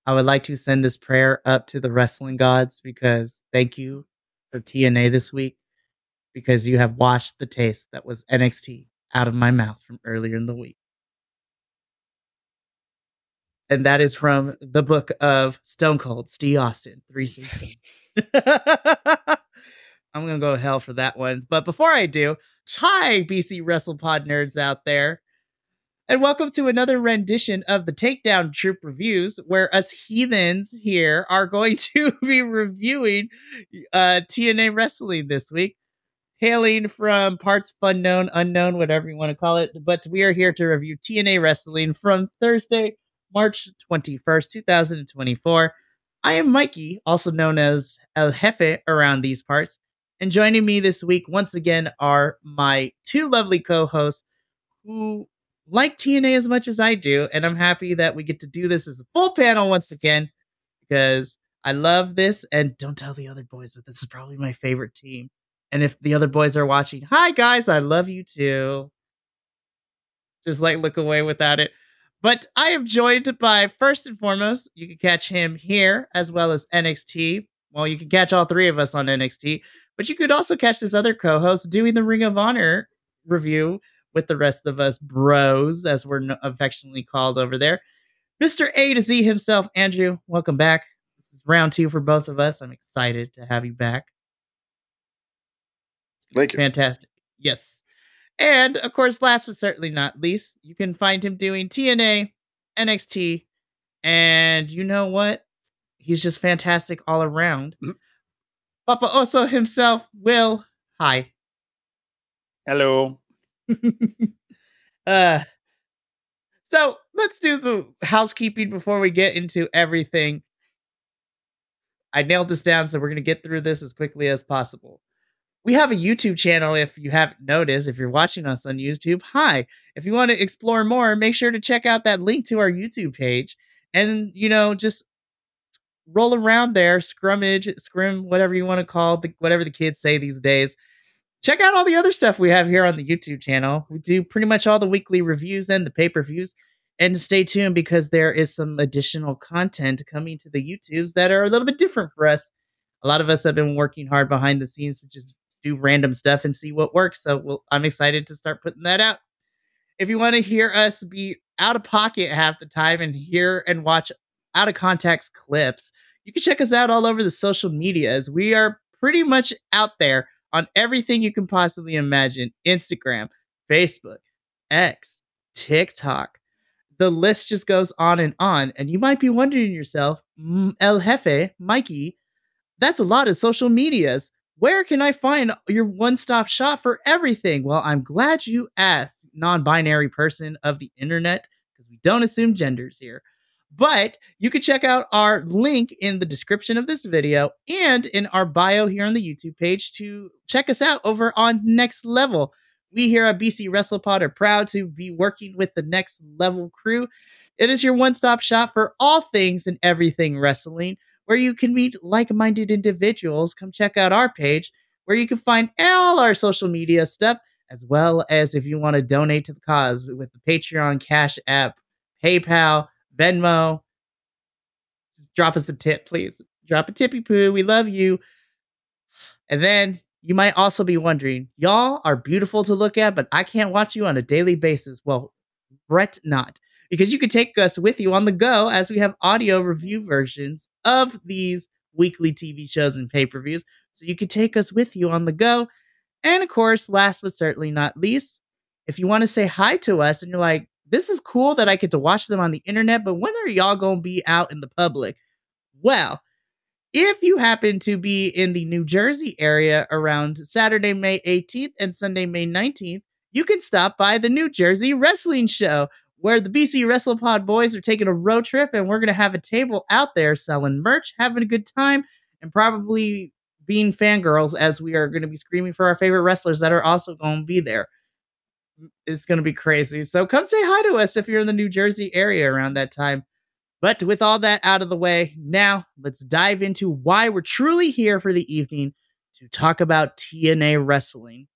I would like to send this prayer up to the wrestling gods because thank you for TNA this week because you have washed the taste that was NXT out of my mouth from earlier in the week. And that is from the book of Stone Cold Steve Austin 316. I'm going to go to hell for that one. But before I do, hi, BC WrestlePod nerds out there. And welcome to another rendition of the Takedown Troop Reviews, where us heathens here are going to be reviewing TNA Wrestling this week, hailing from parts unknown, whatever you want to call it. But we are here to review TNA Wrestling from Thursday, March 21st, 2024. I am Mikey, also known as El Jefe around these parts. And joining me this week, once again, are my two lovely co-hosts who like TNA as much as I do. And I'm happy that we get to do this as a full panel once again because I love this. And don't tell the other boys, but this is probably my favorite team. And if the other boys are watching, hi guys, I love you too. Just like look away without it. But I am joined by, first and foremost, you can catch him here as well as NXT. Well, you can catch all three of us on NXT, but you could also catch this other co-host doing the Ring of Honor review with the rest of us bros, as we're affectionately called over there. Mr. A to Z himself, Andrew, welcome back. This is round 2 for both of us. I'm excited to have you back. Thank you. Fantastic. Yes. And, of course, last but certainly not least, you can find him doing TNA, NXT, and you know what? He's just fantastic all around. Mm-hmm. Papa Oso himself, Will. Hi. Hello. So let's do the housekeeping before we get into everything. I nailed this down, so we're going to get through this as quickly as possible. We have a YouTube channel, if you haven't noticed. If you're watching us on YouTube, hi. If you want to explore more, make sure to check out that link to our YouTube page. And, just roll around there, scrim, whatever you want to call it, whatever the kids say these days. Check out all the other stuff we have here on the YouTube channel. We do pretty much all the weekly reviews and the pay-per-views. And stay tuned because there is some additional content coming to the YouTubes that are a little bit different for us. A lot of us have been working hard behind the scenes to just do random stuff and see what works. So I'm excited to start putting that out. If you want to hear us be out of pocket half the time and hear and watch out of context clips, you can check us out all over the social medias. We are pretty much out there on everything you can possibly imagine. Instagram, Facebook, X, TikTok. The list just goes on. And you might be wondering yourself, El Jefe, Mikey, that's a lot of social medias. Where can I find your one-stop shop for everything? Well, I'm glad you asked, non-binary person of the internet, because we don't assume genders here. But you can check out our link in the description of this video and in our bio here on the YouTube page to check us out over on Next Level. We here at BC WrestlePod are proud to be working with the Next Level crew. It is your one-stop shop for all things and everything wrestling, where you can meet like-minded individuals. Come check out our page, where you can find all our social media stuff, as well as if you want to donate to the cause with the Patreon, Cash App, PayPal, Venmo. Drop us the tip, please. Drop a tippy poo. We love you. And then you might also be wondering, y'all are beautiful to look at, but I can't watch you on a daily basis. Well, fret not, because you can take us with you on the go as we have audio review versions of these weekly TV shows and pay-per-views. So you can take us with you on the go. And of course, last but certainly not least, if you want to say hi to us and you're like, this is cool that I get to watch them on the internet, but when are y'all going to be out in the public? Well, if you happen to be in the New Jersey area around Saturday, May 18th and Sunday, May 19th, you can stop by the New Jersey Wrestling Show, where the BC WrestlePod boys are taking a road trip, and we're going to have a table out there selling merch, having a good time, and probably being fangirls as we are going to be screaming for our favorite wrestlers that are also going to be there. It's going to be crazy. So come say hi to us if you're in the New Jersey area around that time. But with all that out of the way, now let's dive into why we're truly here for the evening to talk about TNA wrestling.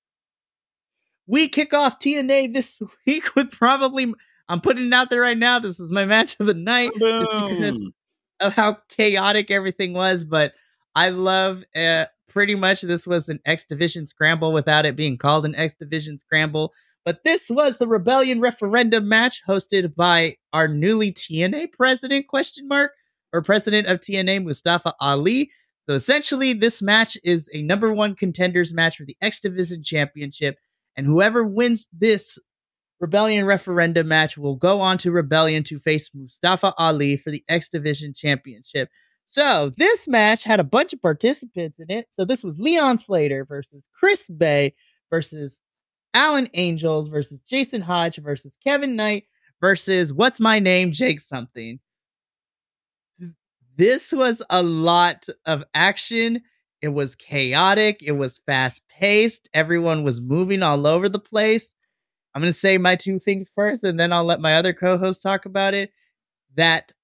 We kick off TNA this week with probably, I'm putting it out there right now, this is my match of the night. Just because of how chaotic everything was, but I love pretty much this was an X Division scramble without it being called an X Division scramble. But this was the Rebellion referendum match hosted by our newly TNA president, or president of TNA, Mustafa Ali. So essentially, this match is a number one contenders match for the X Division Championship. And whoever wins this Rebellion referendum match will go on to Rebellion to face Mustafa Ali for the X Division Championship. So this match had a bunch of participants in it. So this was Leon Slater versus Chris Bay versus Alan Angels versus Jason Hodge versus Kevin Knight versus What's My Name, Jake Something. This was a lot of action. It was chaotic. It was fast paced. Everyone was moving all over the place. I'm going to say my two things first, and then I'll let my other co-host talk about it. That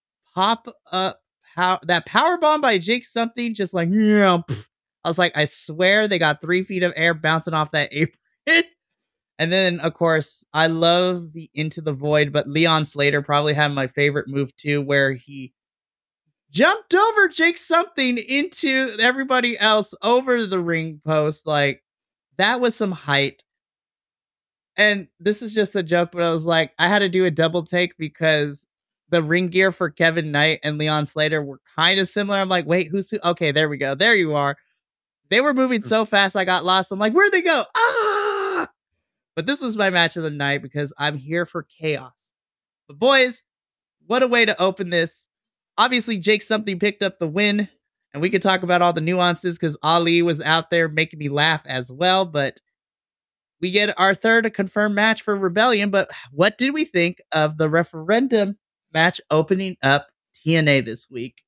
that power bomb by Jake Something, just like, I was like, I swear they got 3 feet of air bouncing off that apron. And then, of course, I love the Into the Void, but Leon Slater probably had my favorite move too, where he jumped over Jake Something into everybody else over the ring post. Like, that was some height. And this is just a joke, but I was like, I had to do a double take because the ring gear for Kevin Knight and Leon Slater were kind of similar. I'm like, wait, who's who? Okay, there we go. There you are. They were moving so fast, I got lost. I'm like, where'd they go? Ah! But this was my match of the night because I'm here for chaos. But boys, what a way to open this. Obviously, Jake Something picked up the win, and we could talk about all the nuances because Ali was out there making me laugh as well. But we get our third confirmed match for Rebellion. But what did we think of the referendum match opening up TNA this week?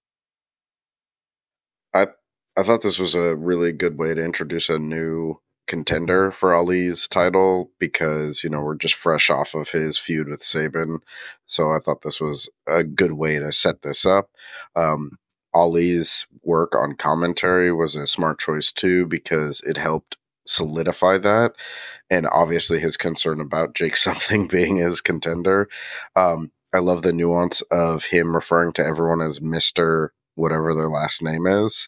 I thought this was a really good way to introduce a new contender for Ali's title because, we're just fresh off of his feud with Sabin. So I thought this was a good way to set this up. Ali's work on commentary was a smart choice too because it helped solidify that. And obviously his concern about Jake Something being his contender. I love the nuance of him referring to everyone as Mr. whatever their last name is.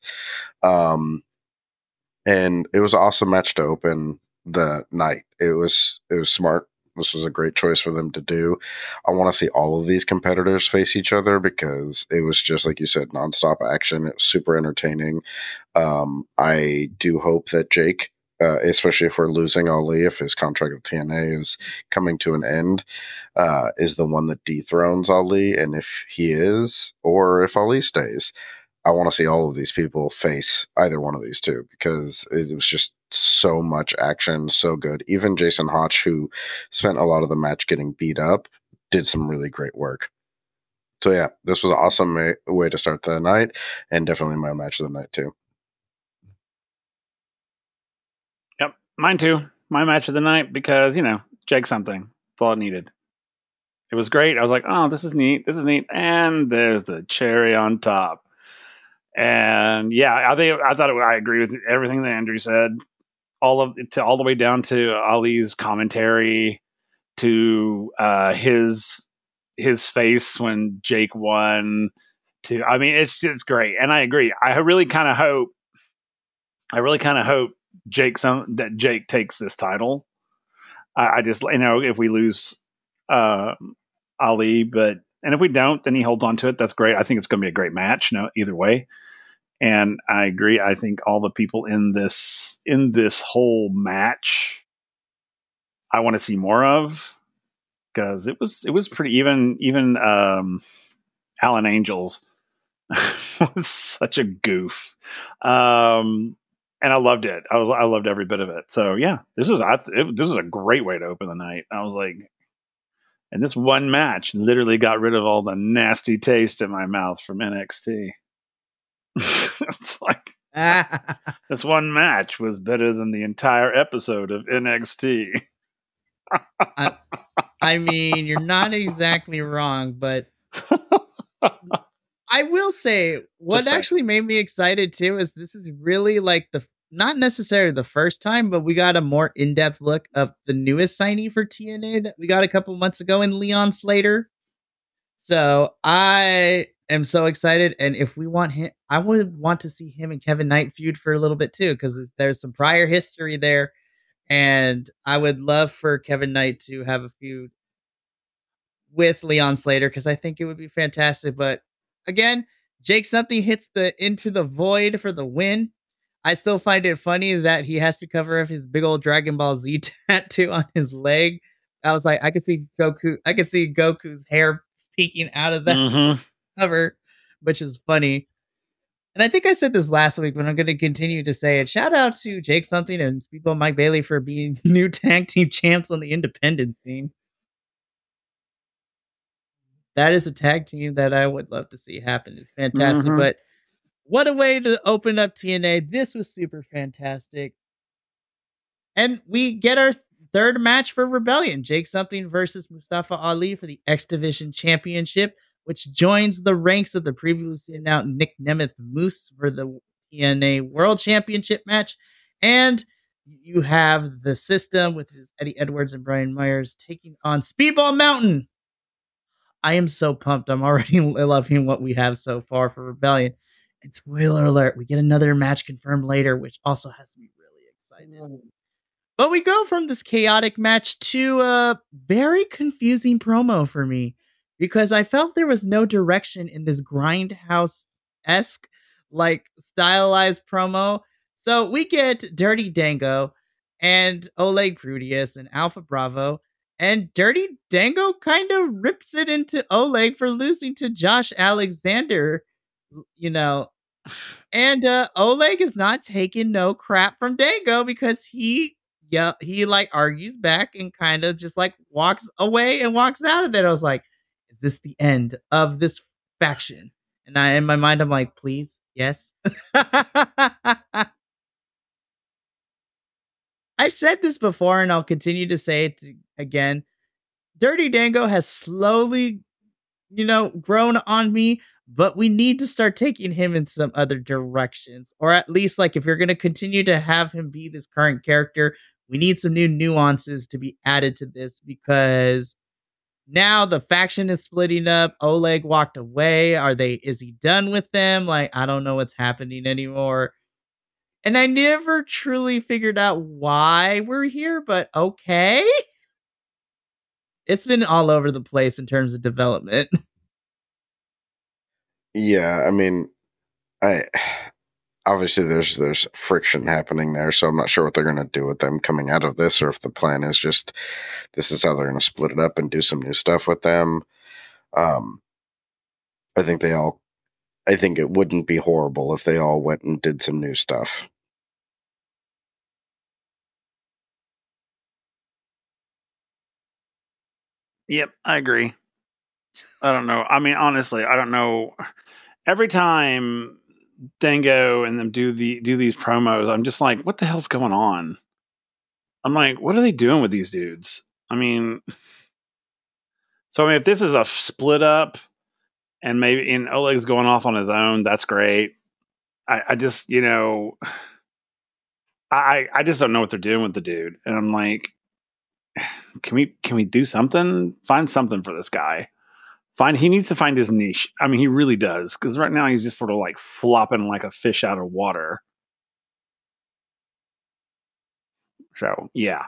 And it was an awesome match to open the night. It was smart. This was a great choice for them to do. I want to see all of these competitors face each other because it was just, like you said, nonstop action. It was super entertaining. I do hope that Jake, especially if we're losing Ali, if his contract with TNA is coming to an end, is the one that dethrones Ali. And if he is, or if Ali stays, I want to see all of these people face either one of these two because it was just so much action, so good. Even Jason Hodge, who spent a lot of the match getting beat up, did some really great work. So yeah, this was an awesome way to start the night and definitely my match of the night too. Yep, mine too. My match of the night because, Jake Something. That's all it needed. It was great. I was like, oh, this is neat. This is neat. And there's the cherry on top. And yeah, I agree with everything that Andrew said, all the way down to Ali's commentary, to his face when Jake won. It's great, and I agree. I really kind of hope that Jake takes this title. I just if we lose Ali, and if we don't, then he holds on to it. That's great. I think it's going to be a great match. Either way. And I agree. I think all the people in this whole match, I want to see more of because it was pretty even. Alan Angels was such a goof, and I loved it. I loved every bit of it. So yeah, this was a great way to open the night. I was like, and this one match literally got rid of all the nasty taste in my mouth from NXT. It's like this one match was better than the entire episode of NXT. I mean, you're not exactly wrong, but I will say what actually made me excited too is this is really like not necessarily the first time, but we got a more in-depth look of the newest signee for TNA that we got a couple months ago in Leon Slater. So I am so excited. And if we want him, I would want to see him and Kevin Knight feud for a little bit too, because there's some prior history there. And I would love for Kevin Knight to have a feud with Leon Slater, because I think it would be fantastic. But again, Jake Something hits the Into the Void for the win. I still find it funny that he has to cover up his big old Dragon Ball Z tattoo on his leg. I was like, I could see Goku's hair peeking out of that cover, which is funny. And I think I said this last week, but I'm going to continue to say it. Shout out to Jake Something and Speedball Mike Bailey for being new tag team champs on the independent scene. That is a tag team that I would love to see happen. It's fantastic. But what a way to open up TNA. This was super fantastic. And we get our third match for Rebellion. Jake Something versus Mustafa Ali for the X Division Championship, which joins the ranks of the previously announced Nick Nemeth Moose for the TNA World Championship match. And you have the System with Eddie Edwards and Brian Myers taking on Speedball Mountain. I am so pumped. I'm already loving what we have so far for Rebellion. And spoiler alert, we get another match confirmed later, which also has me really excited. But we go from this chaotic match to a very confusing promo for me, because I felt there was no direction in this Grindhouse-esque, like, stylized promo. So we get Dirty Dango and Oleg Prudius and Alpha Bravo, and Dirty Dango kind of rips it into Oleg for losing to Josh Alexander, you know. And Oleg is not taking no crap from Dango, because he like argues back and kind of just like walks away and walks out of it. I was like, is this the end of this faction? And in my mind, I'm like, please, yes. I've said this before and I'll continue to say it again. Dirty Dango has slowly, grown on me, but we need to start taking him in some other directions. Or at least, like, if you're going to continue to have him be this current character, we need some new nuances to be added to this, because now the faction is splitting up. Oleg walked away. Is he done with them? Like, I don't know what's happening anymore. And I never truly figured out why we're here, but okay. It's been all over the place in terms of development. Yeah, I mean, obviously there's friction happening there, so I'm not sure what they're going to do with them coming out of this, or if the plan is just this is how they're going to split it up and do some new stuff with them. I think it wouldn't be horrible if they all went and did some new stuff. Yep, I agree. I don't know. I mean, honestly, I don't know. Every time Dango and them do these promos, I'm just like, what the hell's going on? I'm like, what are they doing with these dudes? I mean, if this is a split up and maybe Oleg's going off on his own, that's great. I just, I just don't know what they're doing with the dude. And I'm like, can we do something? Find something for this guy. He needs to find his niche. I mean, he really does, because right now he's just sort of like flopping like a fish out of water. So, yeah.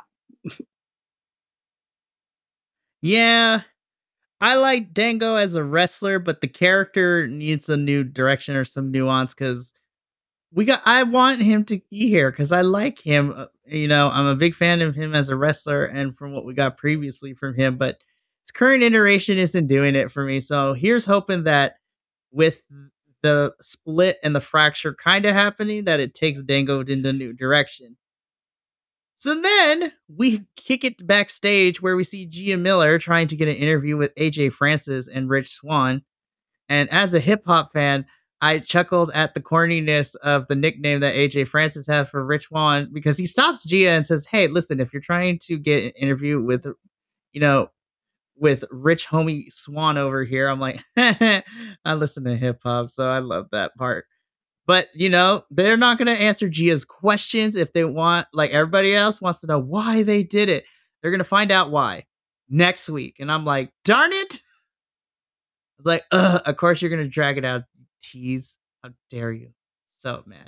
Yeah. I like Dango as a wrestler, but the character needs a new direction or some nuance, because I want him to be here because I like him. I'm a big fan of him as a wrestler and from what we got previously from him, but his current iteration isn't doing it for me. So here's hoping that with the split and the fracture kind of happening, that it takes Dango in a new direction. So then we kick it backstage where we see Gia Miller trying to get an interview with AJ Francis and Rich Swann. And as a hip hop fan, I chuckled at the corniness of the nickname that AJ Francis has for Rich Swann, because he stops Gia and says, hey, listen, if you're trying to get an interview with, with Rich Homie Swann over here, I'm like, I listen to hip hop, so I love that part. But, they're not going to answer Gia's questions if they want, like everybody else wants to know why they did it. They're going to find out why next week. And I'm like, darn it. was like, of course you're gonna drag it out, you tease. How dare you? So mad.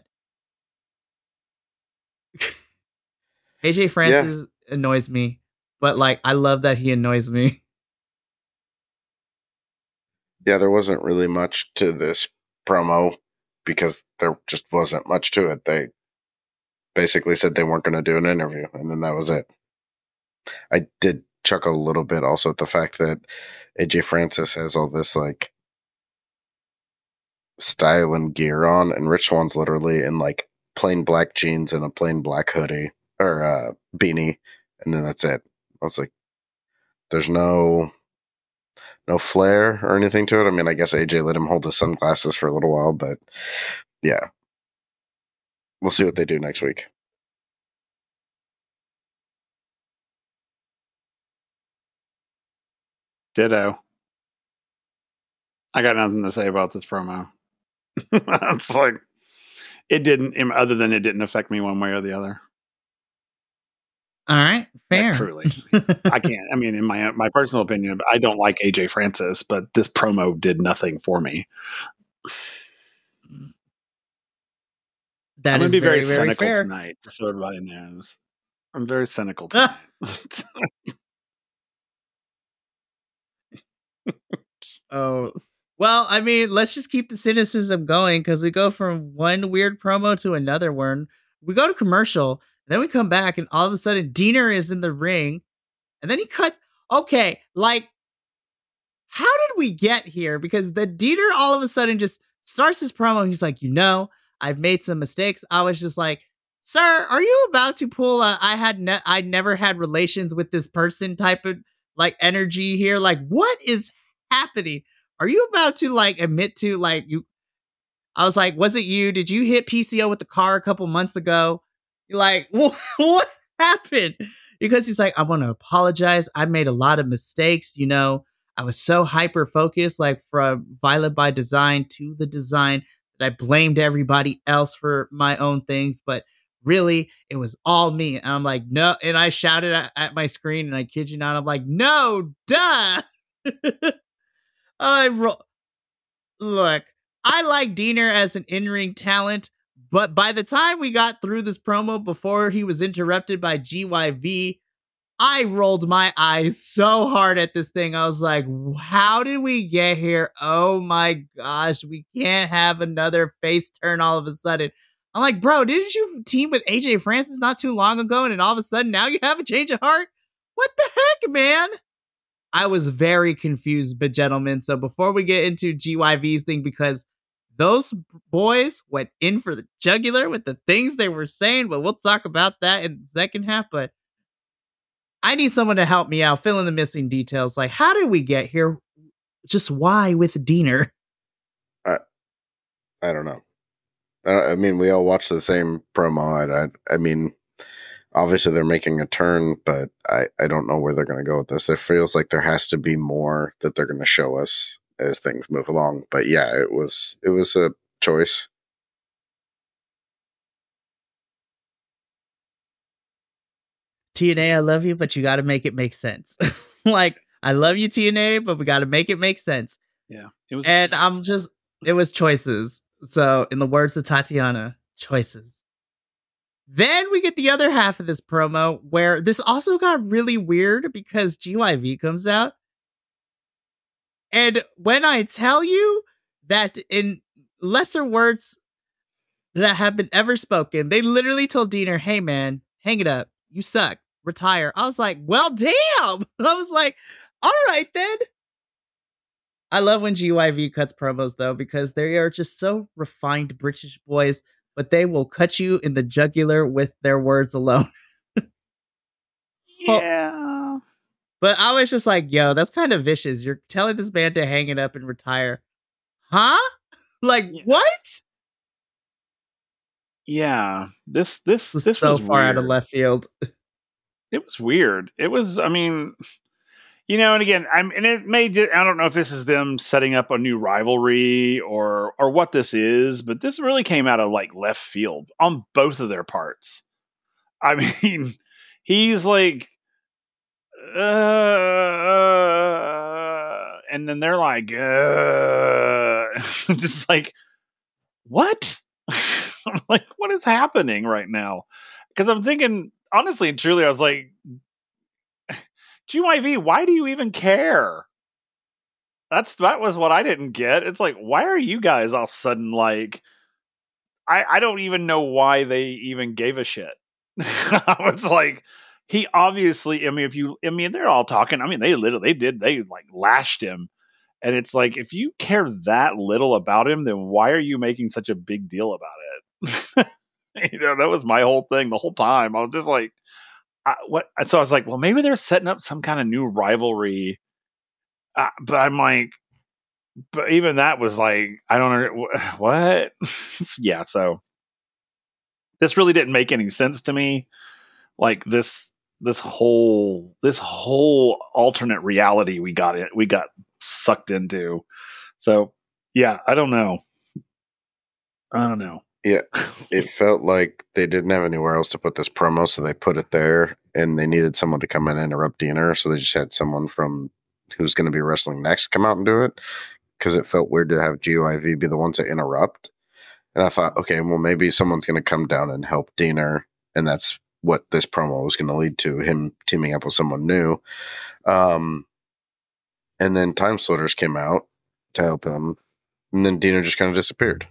AJ Francis annoys me, but like I love that he annoys me. Yeah, there wasn't really much to this promo because there just wasn't much to it. They basically said they weren't going to do an interview, and then that was it. I did chuckle a little bit also at the fact that AJ Francis has all this like style and gear on, and Rich Swan's literally in like plain black jeans and a plain black hoodie or beanie, and then that's it. I was like, there's no flair or anything to it. I mean, I guess AJ let him hold his sunglasses for a little while, but yeah, we'll see what they do next week. Ditto. I got nothing to say about this promo. It's like it didn't, other than it didn't affect me one way or the other. All right, fair. Like, truly, I can't. I mean, in my personal opinion, I don't like AJ Francis, but this promo did nothing for me. That I'm going is to be very, very cynical fair. tonight, just so everybody knows. I'm very cynical tonight. Oh, well, I mean, let's just keep the cynicism going because we go from one weird promo to another one. We go to commercial, and then we come back, and all of a sudden, Diener is in the ring, and then he cuts. Okay, like, how did we get here? Because the Diener all of a sudden just starts his promo. He's like, I've made some mistakes. I was just like, sir, are you about to pull a I never had relations with this person type of like energy here? Like, what is happening? Are you about to like admit to like you? I was like, was it you? Did you hit PCO with the car a couple months ago? You're like, what happened? Because he's like, I want to apologize. I made a lot of mistakes. I was so hyper focused, like from Violent by Design to the design, that I blamed everybody else for my own things. But really, it was all me. And I'm like, no. And I shouted at my screen, and I kid you not, I'm like, no, duh. Look, I like Diener as an in-ring talent, but by the time we got through this promo before he was interrupted by GYV, I rolled my eyes so hard at this thing. I was like, how did we get here? Oh my gosh, we can't have another face turn all of a sudden. I'm like, bro, didn't you team with AJ Francis not too long ago? And then all of a sudden now you have a change of heart? What the heck, man? I was very confused, but gentlemen. So before we get into GYV's thing, because those boys went in for the jugular with the things they were saying, but we'll talk about that in the second half. But I need someone to help me out, fill in the missing details. Like, how did we get here? Just why with Diener? I don't know. I mean, we all watched the same promo. I mean, obviously they're making a turn, but I don't know where they're going to go with this. It feels like there has to be more that they're going to show us as things move along. But yeah, it was a choice. TNA, I love you, but you got to make it make sense. Like, I love you, TNA, but we got to make it make sense. Yeah. It was choices. So, in the words of Tatiana, choices. Then we get the other half of this promo where this also got really weird because GYV comes out. And when I tell you that in lesser words that have been ever spoken, they literally told Diener, hey man, hang it up. You suck. Retire. I was like, well, damn. I was like, all right then. I love when GYV cuts promos though, because they are just so refined British boys, but they will cut you in the jugular with their words alone. Yeah. But I was just like, yo, that's kind of vicious. You're telling this man to hang it up and retire. Huh? Like, what? Yeah. This was so was far weird. out of left field. It was weird. It was, I mean, and again, I don't know if this is them setting up a new rivalry or what this is, but this really came out of like left field on both of their parts. I mean, he's like, and and then they're like, just like, what? I'm like, what is happening right now? Because I'm thinking, honestly and truly, I was like, GYV, why do you even care? That was what I didn't get. It's like, why are you guys all of a sudden like, I don't even know why they even gave a shit. I was like, he obviously, they're all talking. I mean, they like lashed him. And it's like, if you care that little about him, then why are you making such a big deal about it? That was my whole thing the whole time. I was just like, what? So I was like, well, maybe they're setting up some kind of new rivalry. But I'm like, but even that was like, I don't know what. Yeah. So this really didn't make any sense to me. Like this whole alternate reality we got sucked into. So yeah, I don't know. Yeah, it felt like they didn't have anywhere else to put this promo, so they put it there, and they needed someone to come in and interrupt Diener, so they just had someone from who's going to be wrestling next come out and do it, because it felt weird to have GYV be the one to interrupt. And I thought, okay, well, maybe someone's going to come down and help Diener, and that's what this promo was going to lead to, him teaming up with someone new. And then Time Splitters came out to help him, and then Diener just kind of disappeared.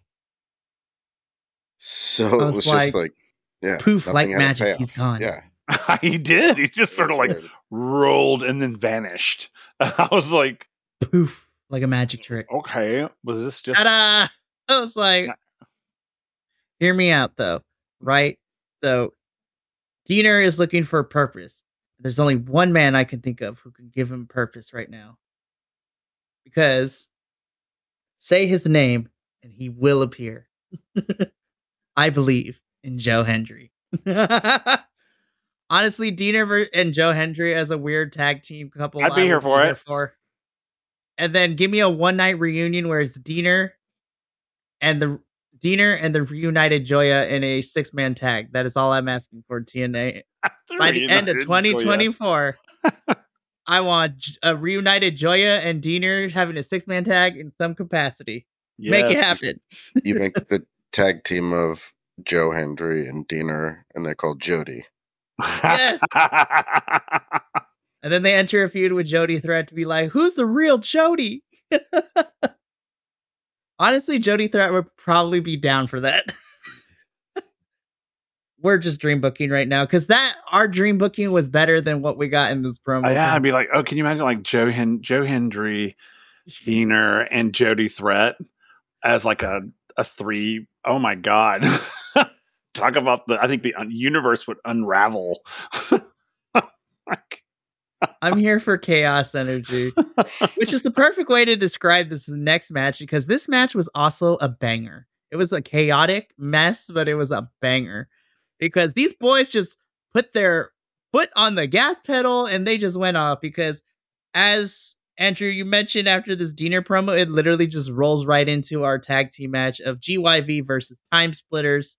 So it was just like, yeah, poof, like magic, he's gone. Yeah. He did. He just sort of like rolled and then vanished. I was like, poof, like a magic trick. Okay, was this just? Ta-da! I was like, hear me out though, right? So Diener is looking for a purpose. There's only one man I can think of who can give him purpose right now. Because say his name and he will appear. I believe in Joe Hendry. Honestly, Diener and Joe Hendry as a weird tag team couple. I'd be here for it. And then give me a one night reunion where it's Diener and the reunited Joya in a 6-man tag. That is all I'm asking for, TNA. By the end of 2024, I want a reunited Joya and Diener having a 6-man tag in some capacity. Yes. Make it happen. You make the tag team of Joe Hendry and Diener, and they're called Jody. Yes. And then they enter a feud with Jody Threat to be like, who's the real Jody? Honestly, Jody Threat would probably be down for that. We're just dream booking right now because our dream booking was better than what we got in this promo. Yeah, I'd be like, oh, can you imagine like Joe Hendry, Diener, and Jody Threat as like a 3? Oh my god! Talk about I think the universe would unravel. I'm here for chaos energy, which is the perfect way to describe this next match because this match was also a banger. It was a chaotic mess, but it was a banger because these boys just put their foot on the gas pedal and they just went off because as Andrew, you mentioned after this Diener promo, it literally just rolls right into our tag team match of GYV versus Time Splitters.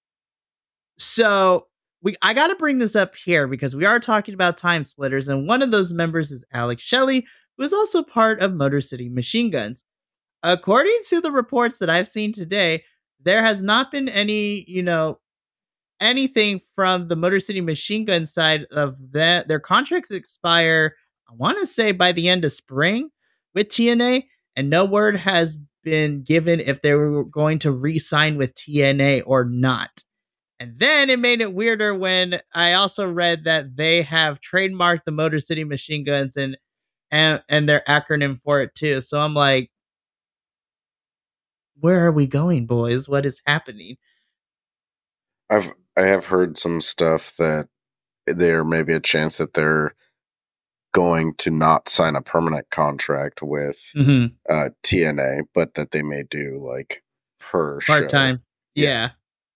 So I got to bring this up here because we are talking about Time Splitters, and one of those members is Alex Shelley, who is also part of Motor City Machine Guns. According to the reports that I've seen today, there has not been any, anything from the Motor City Machine Gun side of that. Their contracts expire, I want to say, by the end of spring with TNA, and no word has been given if they were going to re-sign with TNA or not. And then it made it weirder when I also read that they have trademarked the Motor City Machine Guns and their acronym for it too. So I'm like, where are we going, boys? What is happening? I have heard some stuff that there may be a chance that they're going to not sign a permanent contract with TNA, but that they may do like per part-time. Yeah.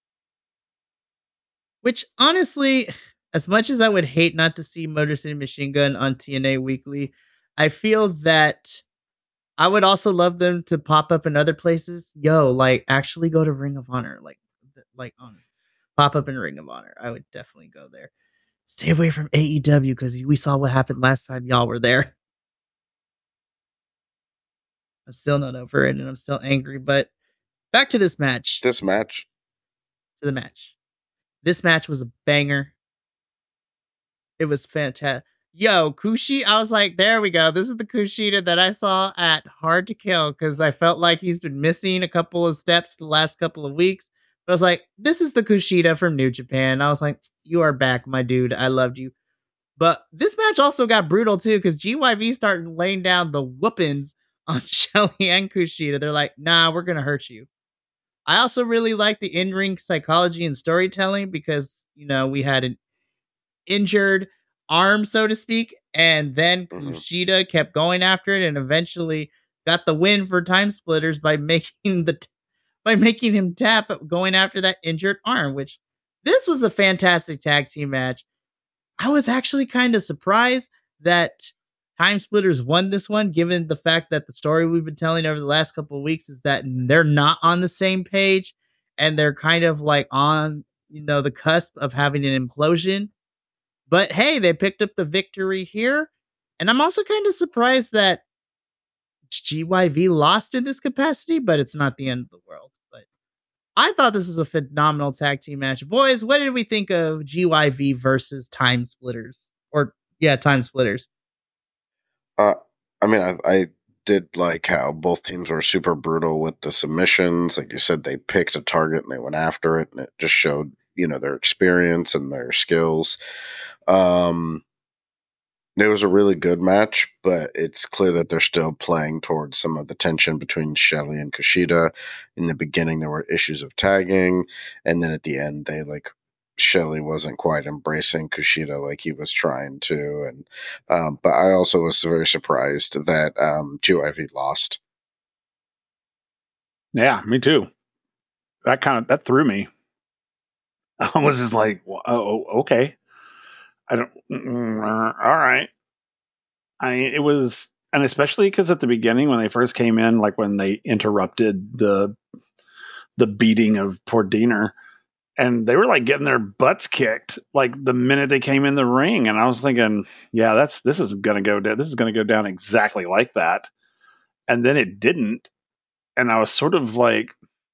Which honestly, as much as I would hate not to see Motor City Machine Gun on TNA Weekly, I feel that I would also love them to pop up in other places. Like actually go to Ring of Honor. Like honest. Pop up in Ring of Honor. I would definitely go there. Stay away from AEW because we saw what happened last time y'all were there. I'm still not over it, and I'm still angry. But back to this match. This match. To the match. This match was a banger. It was fantastic. Yo, Kushida, I was like, there we go. This is the Kushida that I saw at Hard to Kill, because I felt like he's been missing a couple of steps the last couple of weeks. But I was like, this is the Kushida from New Japan. I was like, you are back, my dude. I loved you. But this match also got brutal too, because GYV started laying down the whoopings on Shelly and Kushida. They're like, nah, we're going to hurt you. I also really like the in-ring psychology and storytelling, because, we had an injured arm, so to speak, and then Kushida kept going after it and eventually got the win for Time Splitters by making him tap going after that injured arm, which this was a fantastic tag team match. I was actually kind of surprised that Time Splitters won this one, given the fact that the story we've been telling over the last couple of weeks is that they're not on the same page, and they're kind of like on, the cusp of having an implosion. But hey, they picked up the victory here. And I'm also kind of surprised that GYV lost in this capacity, but it's not the end of the world. But I thought this was a phenomenal tag team match. Boys, what did we think of GYV versus Time Splitters? Time Splitters. I did like how both teams were super brutal with the submissions. Like you said, they picked a target and they went after it, and it just showed, their experience and their skills. It was a really good match, but it's clear that they're still playing towards some of the tension between Shelly and Kushida. In the beginning, there were issues of tagging, and then at the end, Shelly wasn't quite embracing Kushida like he was trying to, and but I also was very surprised that GYV lost. Yeah, me too. That threw me. I was just like, oh, okay. I don't. All right. I mean, it was, and especially because at the beginning when they first came in, like when they interrupted the beating of poor Diener, and they were like getting their butts kicked like the minute they came in the ring, and I was thinking, yeah, this is gonna go down. This is gonna go down exactly like that, and then it didn't, and I was sort of like.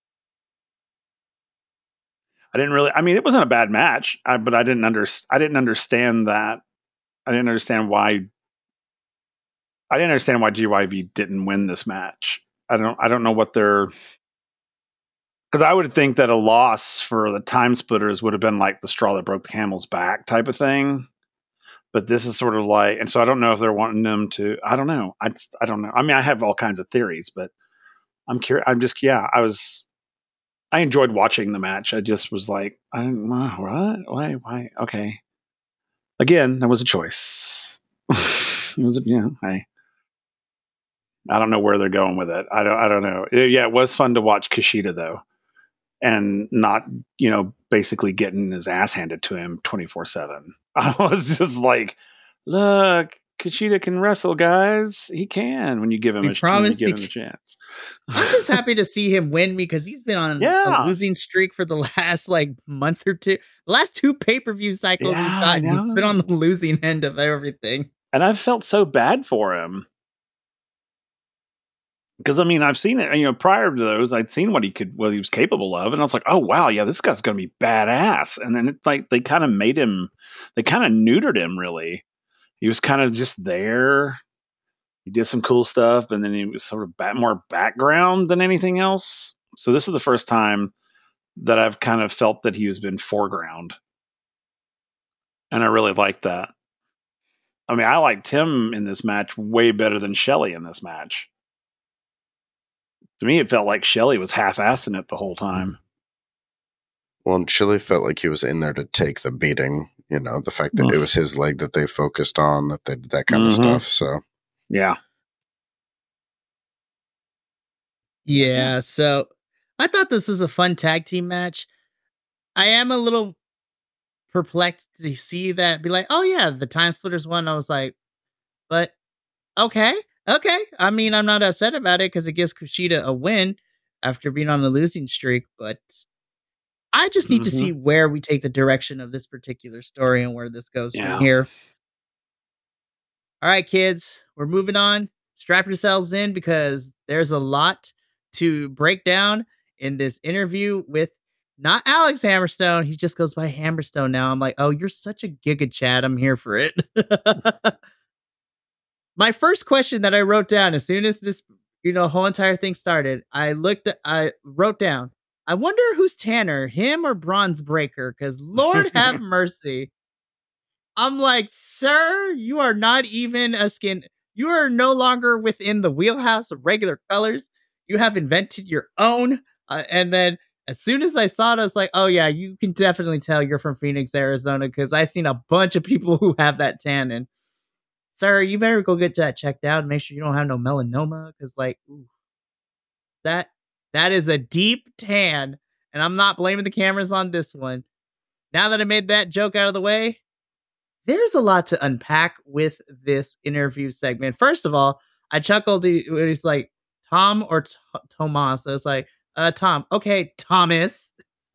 I didn't really. I mean, it wasn't a bad match, but I didn't understand that. I didn't understand why. I didn't understand why GYV didn't win this match. I don't know what they're. Because I would think that a loss for the Time Splitters would have been like the straw that broke the camel's back type of thing. But this is sort of like, and so I don't know if they're wanting them to. I don't know. I don't know. I mean, I have all kinds of theories, but I'm curious. I enjoyed watching the match. I just was like, I don't know, what? Why? Okay. Again, that was a choice. It was, I don't know where they're going with it. I don't know. It was fun to watch Kushida though, and not, basically getting his ass handed to him 24/7. I was just like, look, Kushida can wrestle, guys. He can when you give him a chance. I'm just happy to see him win because he's been on a losing streak for the last month or two. The last two pay-per-view cycles he's gotten, he's been on the losing end of everything. And I've felt so bad for him. Because I mean, I've seen it. Prior to those, I'd seen what he was capable of, and I was like, "Oh wow, yeah, this guy's going to be badass." And then it's like they kind of made him, they kind of neutered him. Really, he was kind of just there. He did some cool stuff, and then he was sort of more background than anything else. So this is the first time that I've kind of felt that he's been foreground, and I really liked that. I mean, I liked him in this match way better than Shelly in this match. To me, it felt like Shelly was half-assing it the whole time. Well, and Shelly felt like he was in there to take the beating. The fact that it was his leg that they focused on, that they did that kind of stuff. So, yeah. Yeah, so I thought this was a fun tag team match. I am a little perplexed to see that, be like, oh yeah, the Time Splitters won. I was like, but okay. I mean, I'm not upset about it because it gives Kushida a win after being on a losing streak, but I just need to see where we take the direction of this particular story and where this goes from here. All right, kids, we're moving on. Strap yourselves in because There's a lot to break down in this interview with not Alex Hammerstone. He just goes by Hammerstone now. I'm like, oh, you're such a Giga Chad. I'm here for it. My first question that I wrote down as soon as this, whole entire thing started, I wrote down, I wonder who's Tanner, him or Bronze Breaker? Because Lord have mercy. I'm like, sir, you are not even a skin. You are no longer within the wheelhouse of regular colors. You have invented your own. And then as soon as I saw it, I was like, oh, yeah, you can definitely tell you're from Phoenix, Arizona, because I've seen a bunch of people who have that tannin. Sir, you better go get that checked out and make sure you don't have no melanoma, because, like, ooh, that is a deep tan, and I'm not blaming the cameras on this one. Now that I made that joke out of the way, there's a lot to unpack with this interview segment. First of all, I chuckled when he's like, Tom or Tomas. I was like, Tom. Okay, Thomas.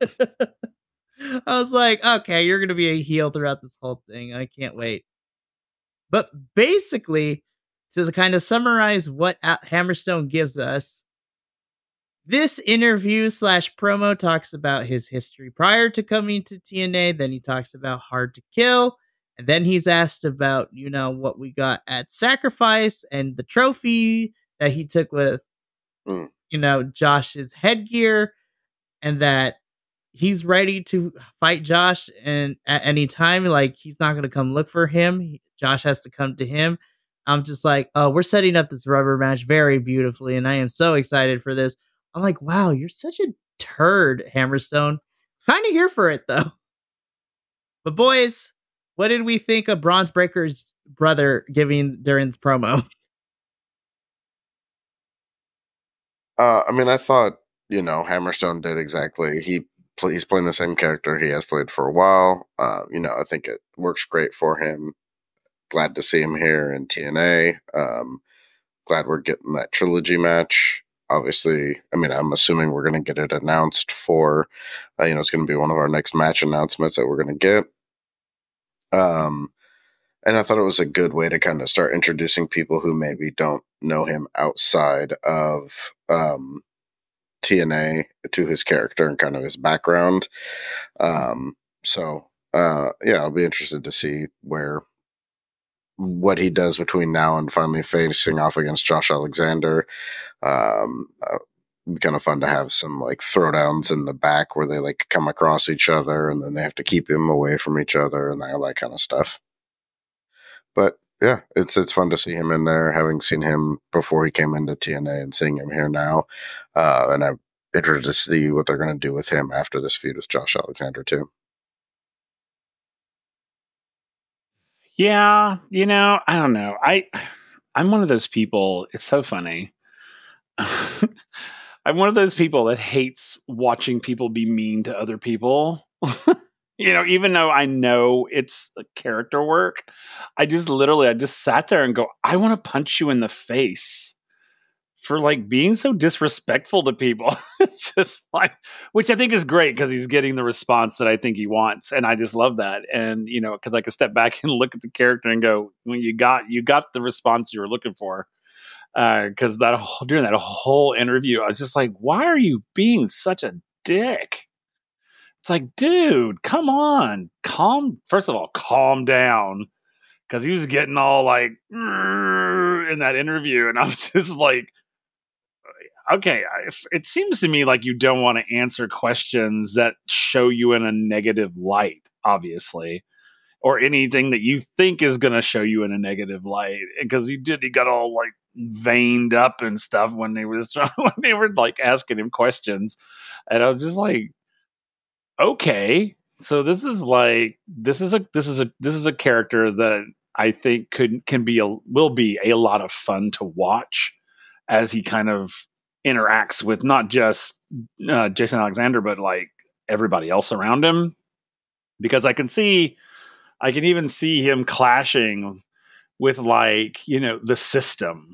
I was like, okay, you're going to be a heel throughout this whole thing. I can't wait. But basically, to kind of summarize what Hammerstone gives us, this interview / promo talks about his history prior to coming to TNA. Then he talks about Hard to Kill. And then he's asked about, what we got at Sacrifice and the trophy that he took with, Josh's headgear, and that he's ready to fight Josh and at any time. Like, he's not going to come look for him. Josh has to come to him. I'm just like, oh, we're setting up this rubber match very beautifully, and I am so excited for this. I'm like, wow, you're such a turd, Hammerstone. Kind of here for it, though. But boys, what did we think of Bronze Breaker's brother giving during the promo? I thought, Hammerstone did exactly. He's playing the same character he has played for a while. I think it works great for him. Glad to see him here in TNA. Glad we're getting that trilogy match. Obviously, I'm assuming we're going to get it announced for, it's going to be one of our next match announcements that we're going to get. And I thought it was a good way to kind of start introducing people who maybe don't know him outside of TNA to his character and kind of his background. I'll be interested to see what he does between now and finally facing off against Josh Alexander. Be kind of fun to have some like throwdowns in the back where they like come across each other and then they have to keep him away from each other and all that kind of stuff. But yeah, it's fun to see him in there, having seen him before he came into TNA and seeing him here now. And I'm interested to see what they're going to do with him after this feud with Josh Alexander too. Yeah, I don't know. I'm one of those people. It's so funny. I'm one of those people that hates watching people be mean to other people. Even though I know it's character work, I just sat there and go, I want to punch you in the face for like being so disrespectful to people. It's just like, which I think is great because he's getting the response that I think he wants, and I just love that. And because I can step back and look at the character and go, when you got the response you were looking for. Because during that whole interview, I was just like, why are you being such a dick? It's like, dude, come on, first of all, calm down, because he was getting all like in that interview, and I was just like, okay, it seems to me like you don't want to answer questions that show you in a negative light, obviously, or anything that you think is going to show you in a negative light. Because he got all like veined up and stuff when they were like asking him questions, and I was just like, okay, so this is a character that I think will be a lot of fun to watch as he kind of interacts with not just Jason Alexander, but like everybody else around him, because I can even see him clashing with like, the system,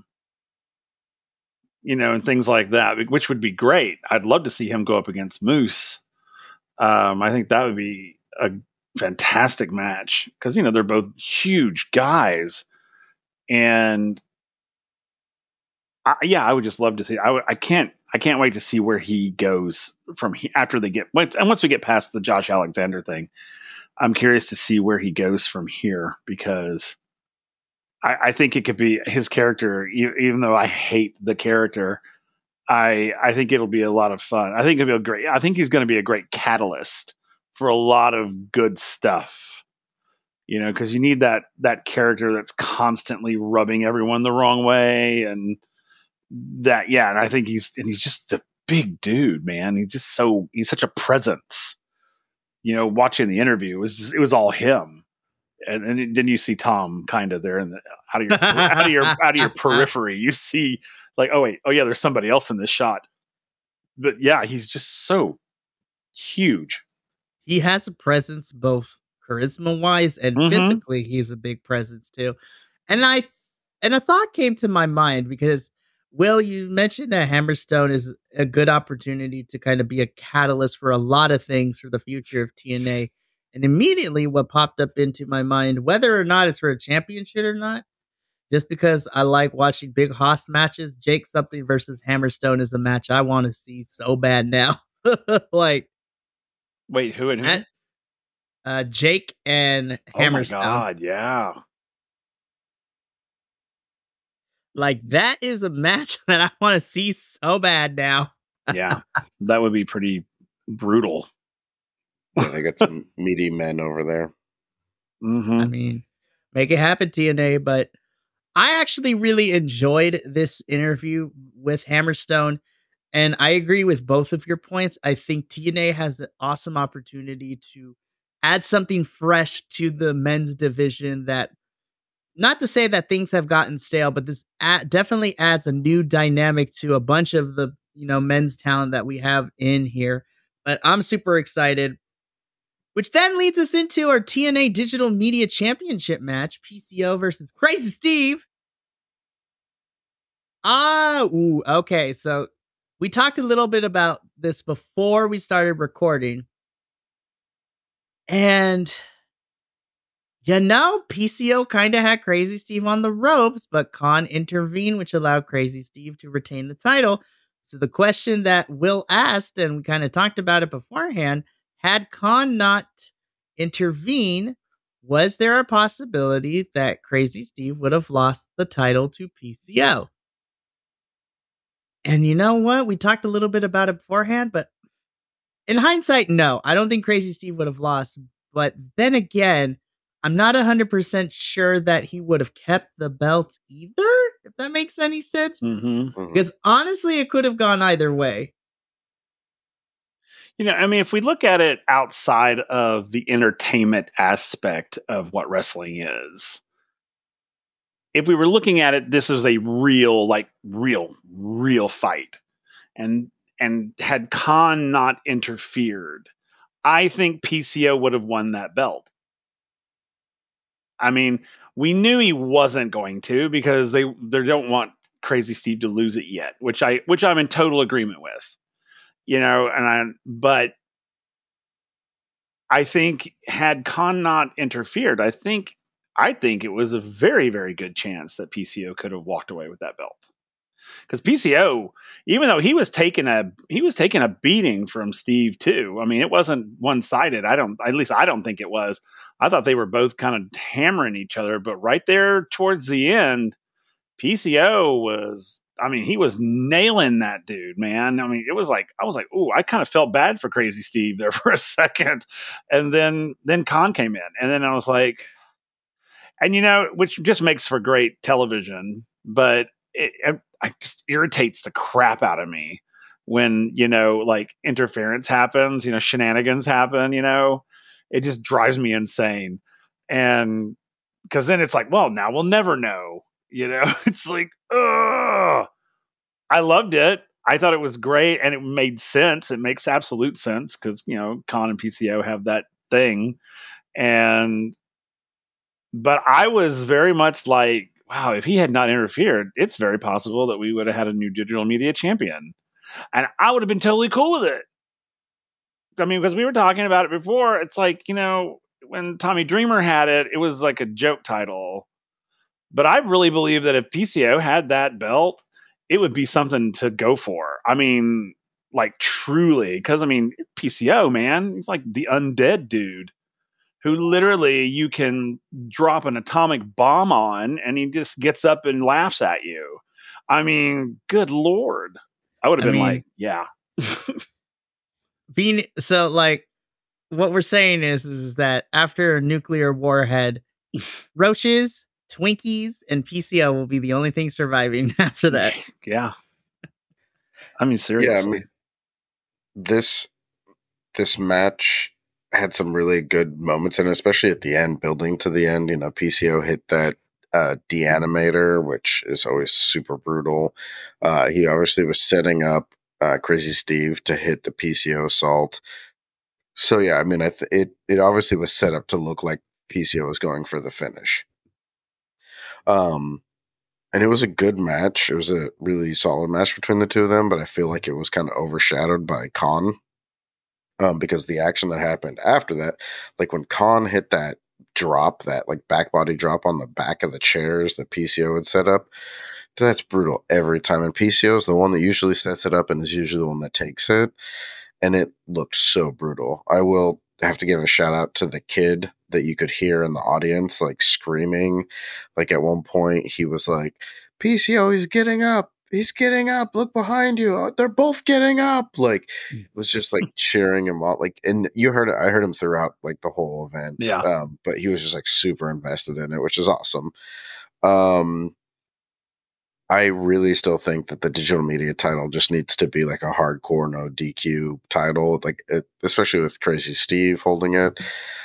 and things like that, which would be great. I'd love to see him go up against Moose. I think that would be a fantastic match because, they're both huge guys, and I would just love to see. I can't wait to see where he goes from after they get once we get past the Josh Alexander thing. I'm curious to see where he goes from here because I think it could be his character. Even though I hate the character, I think it'll be a lot of fun. I think it'll be great. I think he's going to be a great catalyst for a lot of good stuff. You know, because you need that character that's constantly rubbing everyone the wrong way, and that and I think he's just a big dude, man. He's such a presence. You know, watching the interview, it was all him, and then you see Tom kind of there, and out of your periphery, you see like, oh yeah, there's somebody else in this shot, but yeah, he's just so huge. He has a presence both charisma wise and physically. He's a big presence too, and a thought came to my mind because Will, you mentioned that Hammerstone is a good opportunity to kind of be a catalyst for a lot of things for the future of TNA. And immediately what popped up into my mind, whether or not it's for a championship or not, just because I like watching Big Hoss matches, Jake something versus Hammerstone is a match I want to see so bad now. Like, wait, who and who? Jake and Hammerstone. Oh my God, yeah. Like, that is a match that I want to see so bad now. Yeah, that would be pretty brutal. Yeah, they got some meaty men over there. Mm-hmm. I mean, make it happen, TNA. But I actually really enjoyed this interview with Hammerstone. And I agree with both of your points. I think TNA has an awesome opportunity to add something fresh to the men's division that, not to say that things have gotten stale, but this definitely adds a new dynamic to a bunch of the, men's talent that we have in here. But I'm super excited, which then leads us into our TNA Digital Media Championship match, PCO versus Crazy Steve. Okay. So we talked a little bit about this before we started recording. And PCO kind of had Crazy Steve on the ropes, but Khan intervened, which allowed Crazy Steve to retain the title. So the question that Will asked, and we kind of talked about it beforehand, had Khan not intervened, was there a possibility that Crazy Steve would have lost the title to PCO? And you know what? We talked a little bit about it beforehand, but in hindsight, no. I don't think Crazy Steve would have lost. But then again, I'm not 100% sure that he would have kept the belt either, if that makes any sense. Mm-hmm. Because honestly, it could have gone either way. If we look at it outside of the entertainment aspect of what wrestling is, if we were looking at it, this is a real fight. And had Khan not interfered, I think PCO would have won that belt. I mean, we knew he wasn't going to because they don't want Crazy Steve to lose it yet, which I'm in total agreement with. But I think had Khan not interfered, I think it was a very, very good chance that PCO could have walked away with that belt. Because PCO, even though he was taking a beating from Steve too. I mean, it wasn't one-sided. I don't think it was. I thought they were both kind of hammering each other, but right there towards the end, PCO was, he was nailing that dude, man. I mean, it was like, I was like, ooh, I kind of felt bad for Crazy Steve there for a second. And then Khan came in, and then I was like, and which just makes for great television, but it just irritates the crap out of me when, like interference happens, shenanigans happen, it just drives me insane. And because then it's like, well, now we'll never know, it's like, ugh. I loved it. I thought it was great and it made sense. It makes absolute sense because, Khan and PCO have that thing. But I was very much like, wow, if he had not interfered, it's very possible that we would have had a new digital media champion. And I would have been totally cool with it. I mean, because we were talking about it before. It's like, when Tommy Dreamer had it, it was like a joke title. But I really believe that if PCO had that belt, it would be something to go for. I mean, like truly, because I mean, PCO, man, he's like the undead dude who literally you can drop an atomic bomb on and he just gets up and laughs at you. I mean, good Lord. I would have been like, yeah. Being so like what we're saying is that after a nuclear warhead, roaches, Twinkies, and PCO will be the only thing surviving after that. Yeah. I mean, seriously. Yeah, I mean, this match had some really good moments, and especially at the end, building to the end. You know, PCO hit that deanimator, which is always super brutal. He obviously was setting up Crazy Steve to hit the PCO assault. So yeah, I mean, it obviously was set up to look like PCO was going for the finish. And it was a good match. It was a really solid match between the two of them, but I feel like it was kind of overshadowed by Khan. Because the action that happened after that, like when Khan hit that drop, that like back body drop on the back of the chairs that PCO had set up, that's brutal every time. And PCO is the one that usually sets it up and is usually the one that takes it. And it looked so brutal. I will have to give a shout out to the kid that you could hear in the audience, like screaming. Like at one point, he was like, PCO, he's getting up. He's getting up. Look behind you. They're both getting up. Like, it was just like cheering him on. Like, and you heard it. I heard him throughout like the whole event. Yeah. But he was just like super invested in it, which is awesome. I really still think that the digital media title just needs to be like a hardcore no DQ title, like especially with Crazy Steve holding it.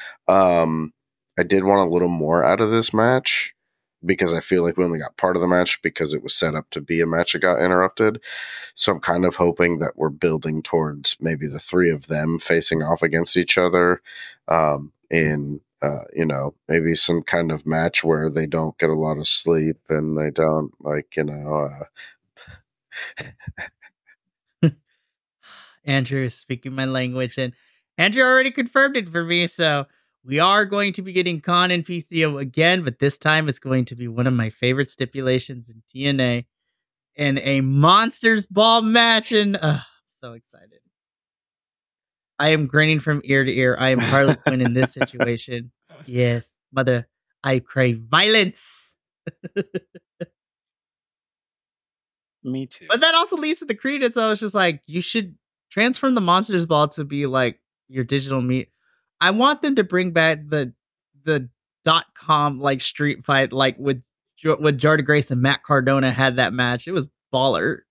I did want a little more out of this match because I feel like we only got part of the match because it was set up to be a match that got interrupted. So I'm kind of hoping that we're building towards maybe the three of them facing off against each other in you know, maybe some kind of match where they don't get a lot of sleep and they don't like, you know, Andrew is speaking my language, and Andrew already confirmed it for me. So we are going to be getting Khan and PCO again, but this time it's going to be one of my favorite stipulations in TNA in a Monsters Ball match. And I'm so excited. I am grinning from ear to ear. I am Harley Quinn in this situation. Yes, mother, I crave violence. Me too. But that also leads to the credence. I was just like, you should transform the Monsters Ball to be like your digital meat. I want them to bring back the .com like street fight, like with Jordynne Grace and Matt Cardona had that match. It was baller.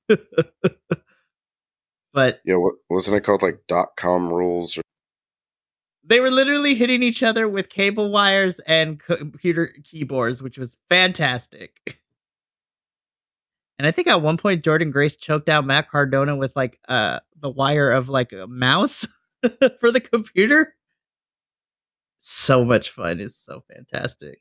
But yeah, what wasn't it called, like .com rules? They were literally hitting each other with cable wires and computer keyboards, which was fantastic. And I think at one point Jordynne Grace choked out Matt Cardona with like the wire of like a mouse for the computer. So much fun. It's so fantastic.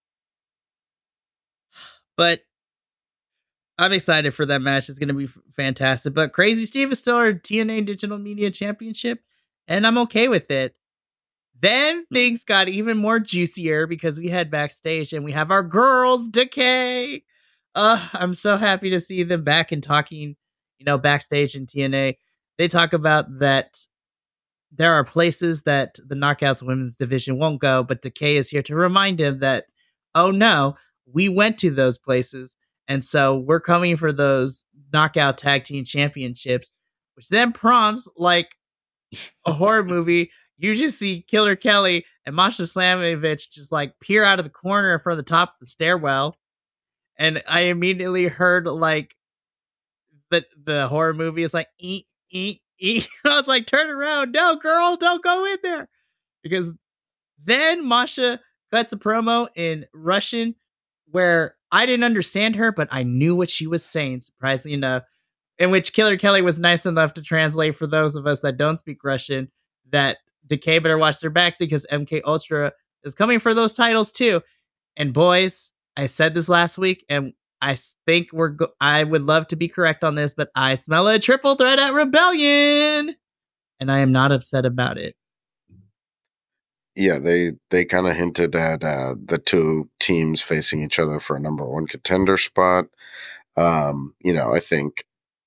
But I'm excited for that match. It's going to be fantastic. But Crazy Steve is still our TNA Digital Media Championship, and I'm okay with it. Then things got even more juicier because we head backstage and we have our girls, Decay. I'm so happy to see them back and talking, you know, backstage in TNA. They talk about that there are places that the Knockouts women's division won't go, but Decay is here to remind him that, oh no, we went to those places. And so we're coming for those Knockout Tag Team Championships, which then prompts like a horror movie. You just see Killer Kelly and Masha Slamovich just like peer out of the corner from the top of the stairwell. And I immediately heard like the horror movie is like, eat. I was like, turn around. No, girl, don't go in there. Because then Masha cuts a promo in Russian where I didn't understand her, but I knew what she was saying, surprisingly enough, in which Killer Kelly was nice enough to translate for those of us that don't speak Russian, that Decay better watch their backs because MK Ultra is coming for those titles too. And boys, I said this last week, and I think I would love to be correct on this, but I smell a triple threat at Rebellion, and I am not upset about it. Yeah, they kind of hinted at the two teams facing each other for a number one contender spot. I think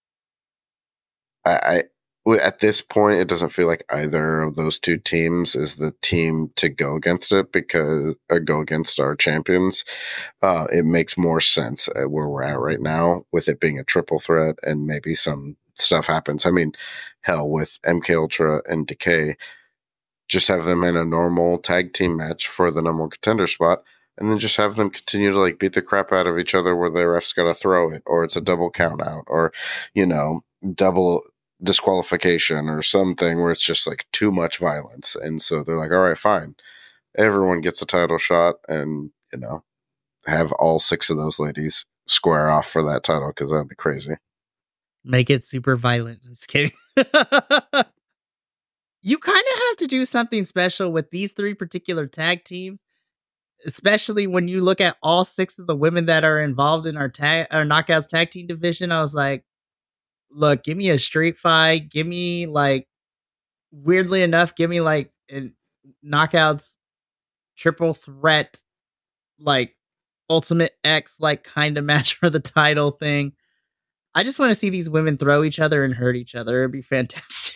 at this point, it doesn't feel like either of those two teams is the team to go against it or go against our champions. It makes more sense at where we're at right now with it being a triple threat and maybe some stuff happens. I mean, hell, with MK Ultra and Decay, just have them in a normal tag team match for the number one contender spot, and then just have them continue to like beat the crap out of each other where the ref's got to throw it, or it's a double count out, or, double disqualification or something where it's just like too much violence. And so they're like, all right, fine. Everyone gets a title shot and, have all 6 of those ladies square off for that title because that'd be crazy. Make it super violent. I'm just kidding. You kind of have to do something special with these 3 particular tag teams, especially when you look at all 6 of the women that are involved in our Knockouts tag team division. I was like, look, give me a street fight. Give me weirdly enough, give me a Knockouts triple threat, Ultimate X, kind of match for the title thing. I just want to see these women throw each other and hurt each other. It'd be fantastic.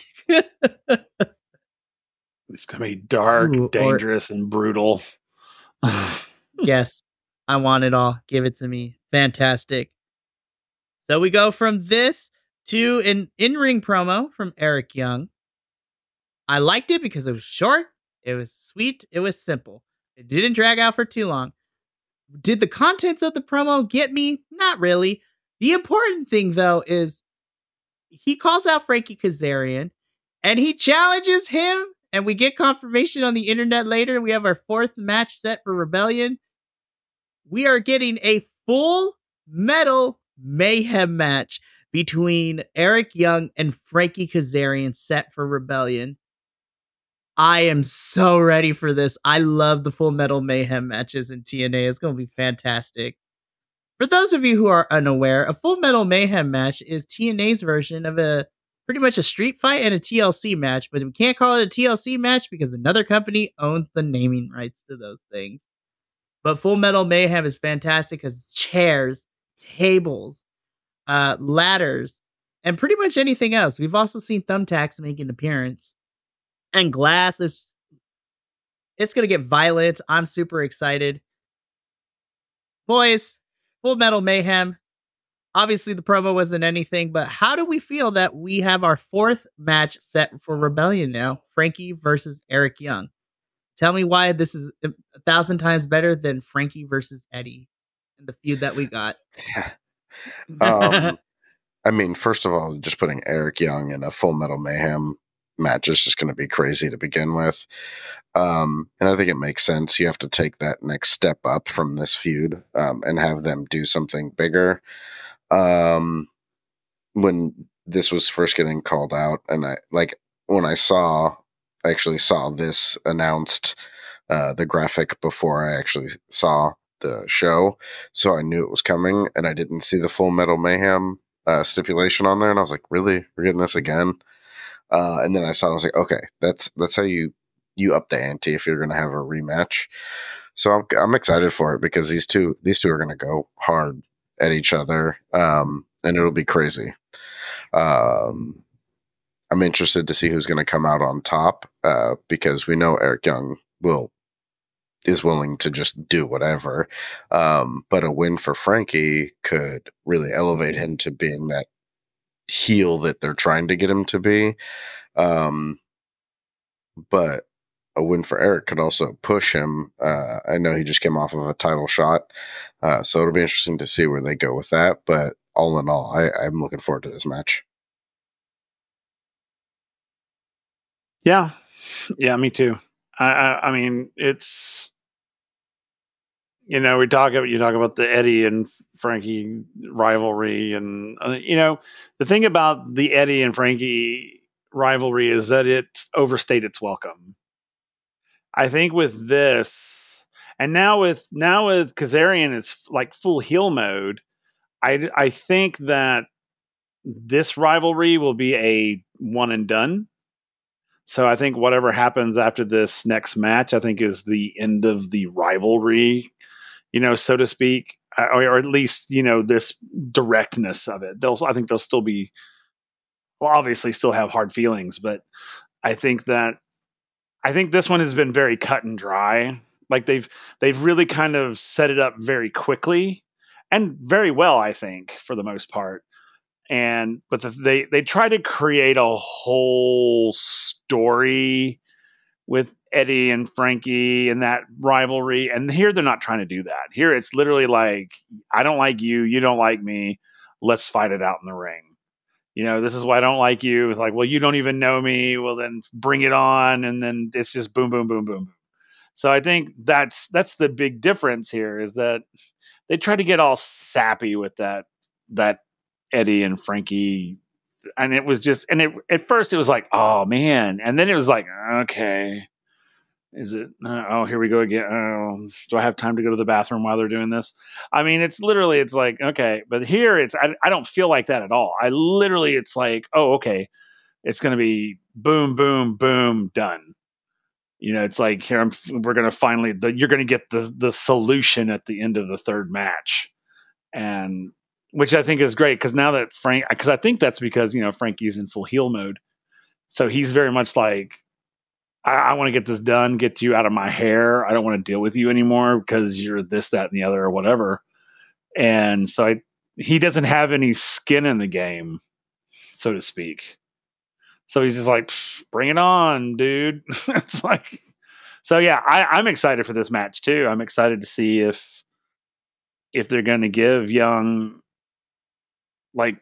It's going to be dark, dangerous, and brutal. Yes, I want it all. Give it to me. Fantastic. So we go from this to an in-ring promo from Eric Young. I liked it because it was short, it was sweet, it was simple. It didn't drag out for too long. Did the contents of the promo get me? Not really. The important thing, though, is he calls out Frankie Kazarian and he challenges him, and we get confirmation on the internet later. We have our 4th match set for Rebellion. We are getting a Full Metal Mayhem match between Eric Young and Frankie Kazarian set for Rebellion. I am so ready for this. I love the Full Metal Mayhem matches in TNA. It's going to be fantastic. For those of you who are unaware, a Full Metal Mayhem match is TNA's version of pretty much a street fight and a TLC match, but we can't call it a TLC match because another company owns the naming rights to those things. But Full Metal Mayhem is fantastic because chairs, tables, ladders, and pretty much anything else. We've also seen thumbtacks make an appearance. And glass it's going to get violent. I'm super excited. Boys, Full Metal Mayhem. Obviously, the promo wasn't anything, but how do we feel that we have our 4th match set for Rebellion now? Frankie versus Eric Young. Tell me why this is 1,000 times better than Frankie versus Eddie in the feud that we got. I mean, first of all, just putting Eric Young in a Full Metal Mayhem match is just going to be crazy to begin with. And I think it makes sense. You have to take that next step up from this feud and have them do something bigger. When this was first getting called out, and when I actually saw this announced, the graphic before I actually saw the show, so I knew it was coming, and I didn't see the Full Metal Mayhem stipulation on there, and I was like, really? We're getting this again? And then I saw it, I was like, okay, that's how you up the ante if you're going to have a rematch. So I'm excited for it because these two are going to go hard at each other, and it'll be crazy. I'm interested to see who's going to come out on top because we know Eric Young is willing to just do whatever. But a win for Frankie could really elevate him to being that heel that they're trying to get him to be. But a win for Eric could also push him. I know he just came off of a title shot, so it'll be interesting to see where they go with that. But all in all, I'm looking forward to this match. Yeah, me too. I mean, it's you talk about the Eddie and Frankie rivalry, and the thing about the Eddie and Frankie rivalry is that it's overstayed its welcome. I think with this, and now with Kazarian, it's like full heel mode. I think that this rivalry will be a one and done. So I think whatever happens after this next match, I think is the end of the rivalry, so to speak. or at least this directness of it. I think they'll still be, well, obviously still have hard feelings, but I think this one has been very cut and dry. Like they've really kind of set it up very quickly and very well, I think, for the most part. But they try to create a whole story with Eddie and Frankie and that rivalry. And here they're not trying to do that. Here it's literally like, I don't like you, you don't like me. Let's fight it out in the ring. This is why I don't like you. It's like, well, you don't even know me. Well, then bring it on. And then it's just boom, boom, boom, boom, boom. So I think that's the big difference here, is that they try to get all sappy with that Eddie and Frankie. And it was just, at first it was like, oh man. And then it was like, okay, is it, oh, here we go again. Oh, do I have time to go to the bathroom while they're doing this? I mean, it's like, okay, but here I don't feel like that at all. It's like, oh, okay, it's going to be boom, boom, boom, done. It's like, here, we're going to finally, you're going to get the solution at the end of the third match. And which I think is great, because now that because I think that's because, Frankie's in full heel mode. So he's very much like, I want to get this done, get you out of my hair. I don't want to deal with you anymore because you're this, that, and the other, or whatever. And so he doesn't have any skin in the game, so to speak. So he's just like, bring it on, dude. It's like, so yeah, I'm excited for this match too. I'm excited to see if they're going to give Young like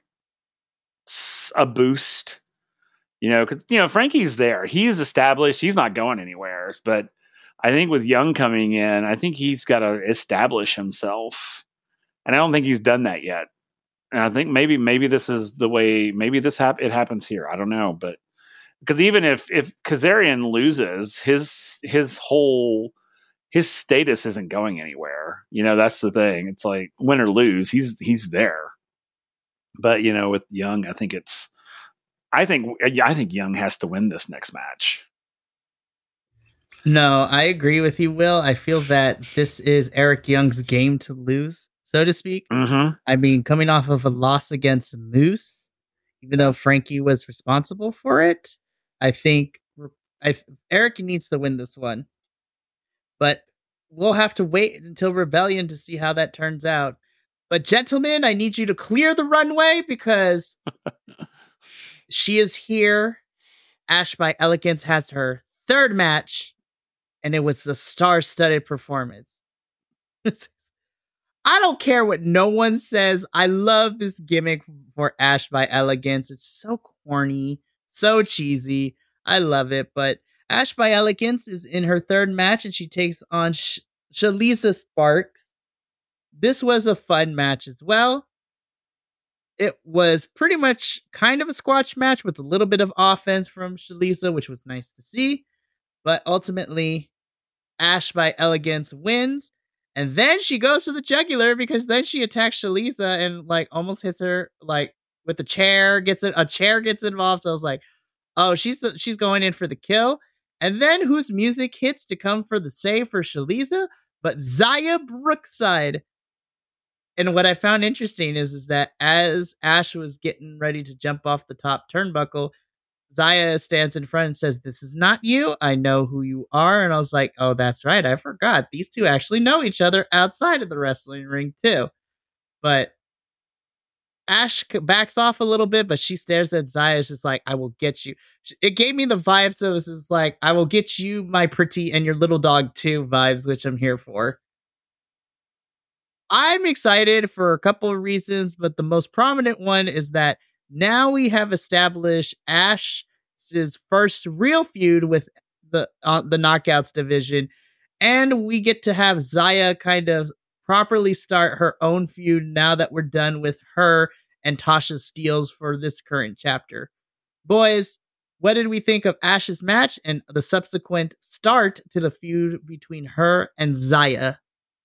a boost. Because Frankie's there. He's established. He's not going anywhere. But I think with Young coming in, I think he's got to establish himself. And I don't think he's done that yet. And I think maybe this is the way. Maybe it happens here. I don't know. But because even if Kazarian loses, his status isn't going anywhere. That's the thing. It's like, win or lose, he's there. But with Young, I think Young has to win this next match. No, I agree with you, Will. I feel that this is Eric Young's game to lose, so to speak. Mm-hmm. I mean, coming off of a loss against Moose, even though Frankie was responsible for it, I think Eric needs to win this one. But we'll have to wait until Rebellion to see how that turns out. But gentlemen, I need you to clear the runway, because she is here. Ash by Elegance has her third match, and it was a star-studded performance. I don't care what no one says. I love this gimmick for Ash by Elegance. It's so corny, so cheesy. I love it. But Ash by Elegance is in her third match, and she takes on Shalisa Sparks. This was a fun match as well. It was pretty much kind of a squash match with a little bit of offense from Shalisa, which was nice to see. But ultimately, Ash by Elegance wins. And then she goes for the jugular, because then she attacks Shalisa and like almost hits her like with the chair. A chair gets involved. So I was like, oh, she's going in for the kill. And then whose music hits to come for the save for Shalisa? But Zaya Brookside. And what I found interesting is that as Ash was getting ready to jump off the top turnbuckle, Zaya stands in front and says, "This is not you. I know who you are." And I was like, oh, that's right. I forgot. These two actually know each other outside of the wrestling ring too. But Ash backs off a little bit, but she stares at Zaya. It's just like, I will get you. It gave me the vibes. So it was just like, I will get you, my pretty, and your little dog too vibes, which I'm here for. I'm excited for a couple of reasons, but the most prominent one is that now we have established Ash's first real feud with the Knockouts division, and we get to have Zaya kind of properly start her own feud now that we're done with her and Tasha Steelz for this current chapter. Boys, what did we think of Ash's match and the subsequent start to the feud between her and Zaya?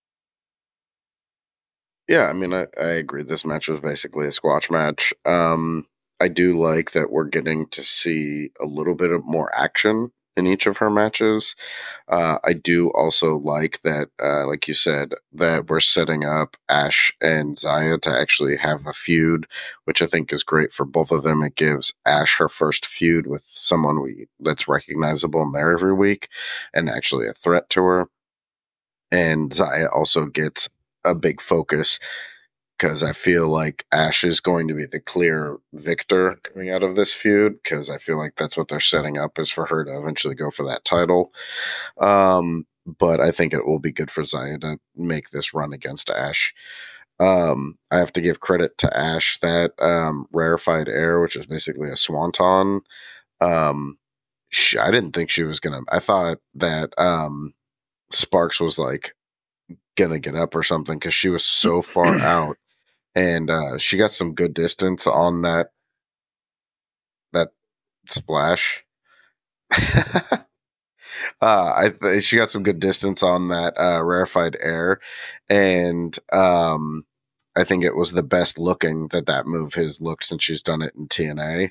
Yeah, I mean, I agree. This match was basically a squash match. I do like that we're getting to see a little bit of more action in each of her matches. I do also like that, like you said, that we're setting up Ash and Xia to actually have a feud, which I think is great for both of them. It gives Ash her first feud with someone that's recognizable in there every week and actually a threat to her. And Xia also gets a big focus because I feel like Ash is going to be the clear victor coming out of this feud, because I feel like that's what they're setting up, is for her to eventually go for that title. But I think it will be good for Xia to make this run against Ash. I have to give credit to Ash that rarefied air, which is basically a swanton. I didn't think she was gonna. I thought that Sparks was like gonna get up or something because she was so far out, and she got some good distance on that splash. She got some good distance on that rarefied air, and I think it was the best looking that move has looked since she's done it in TNA.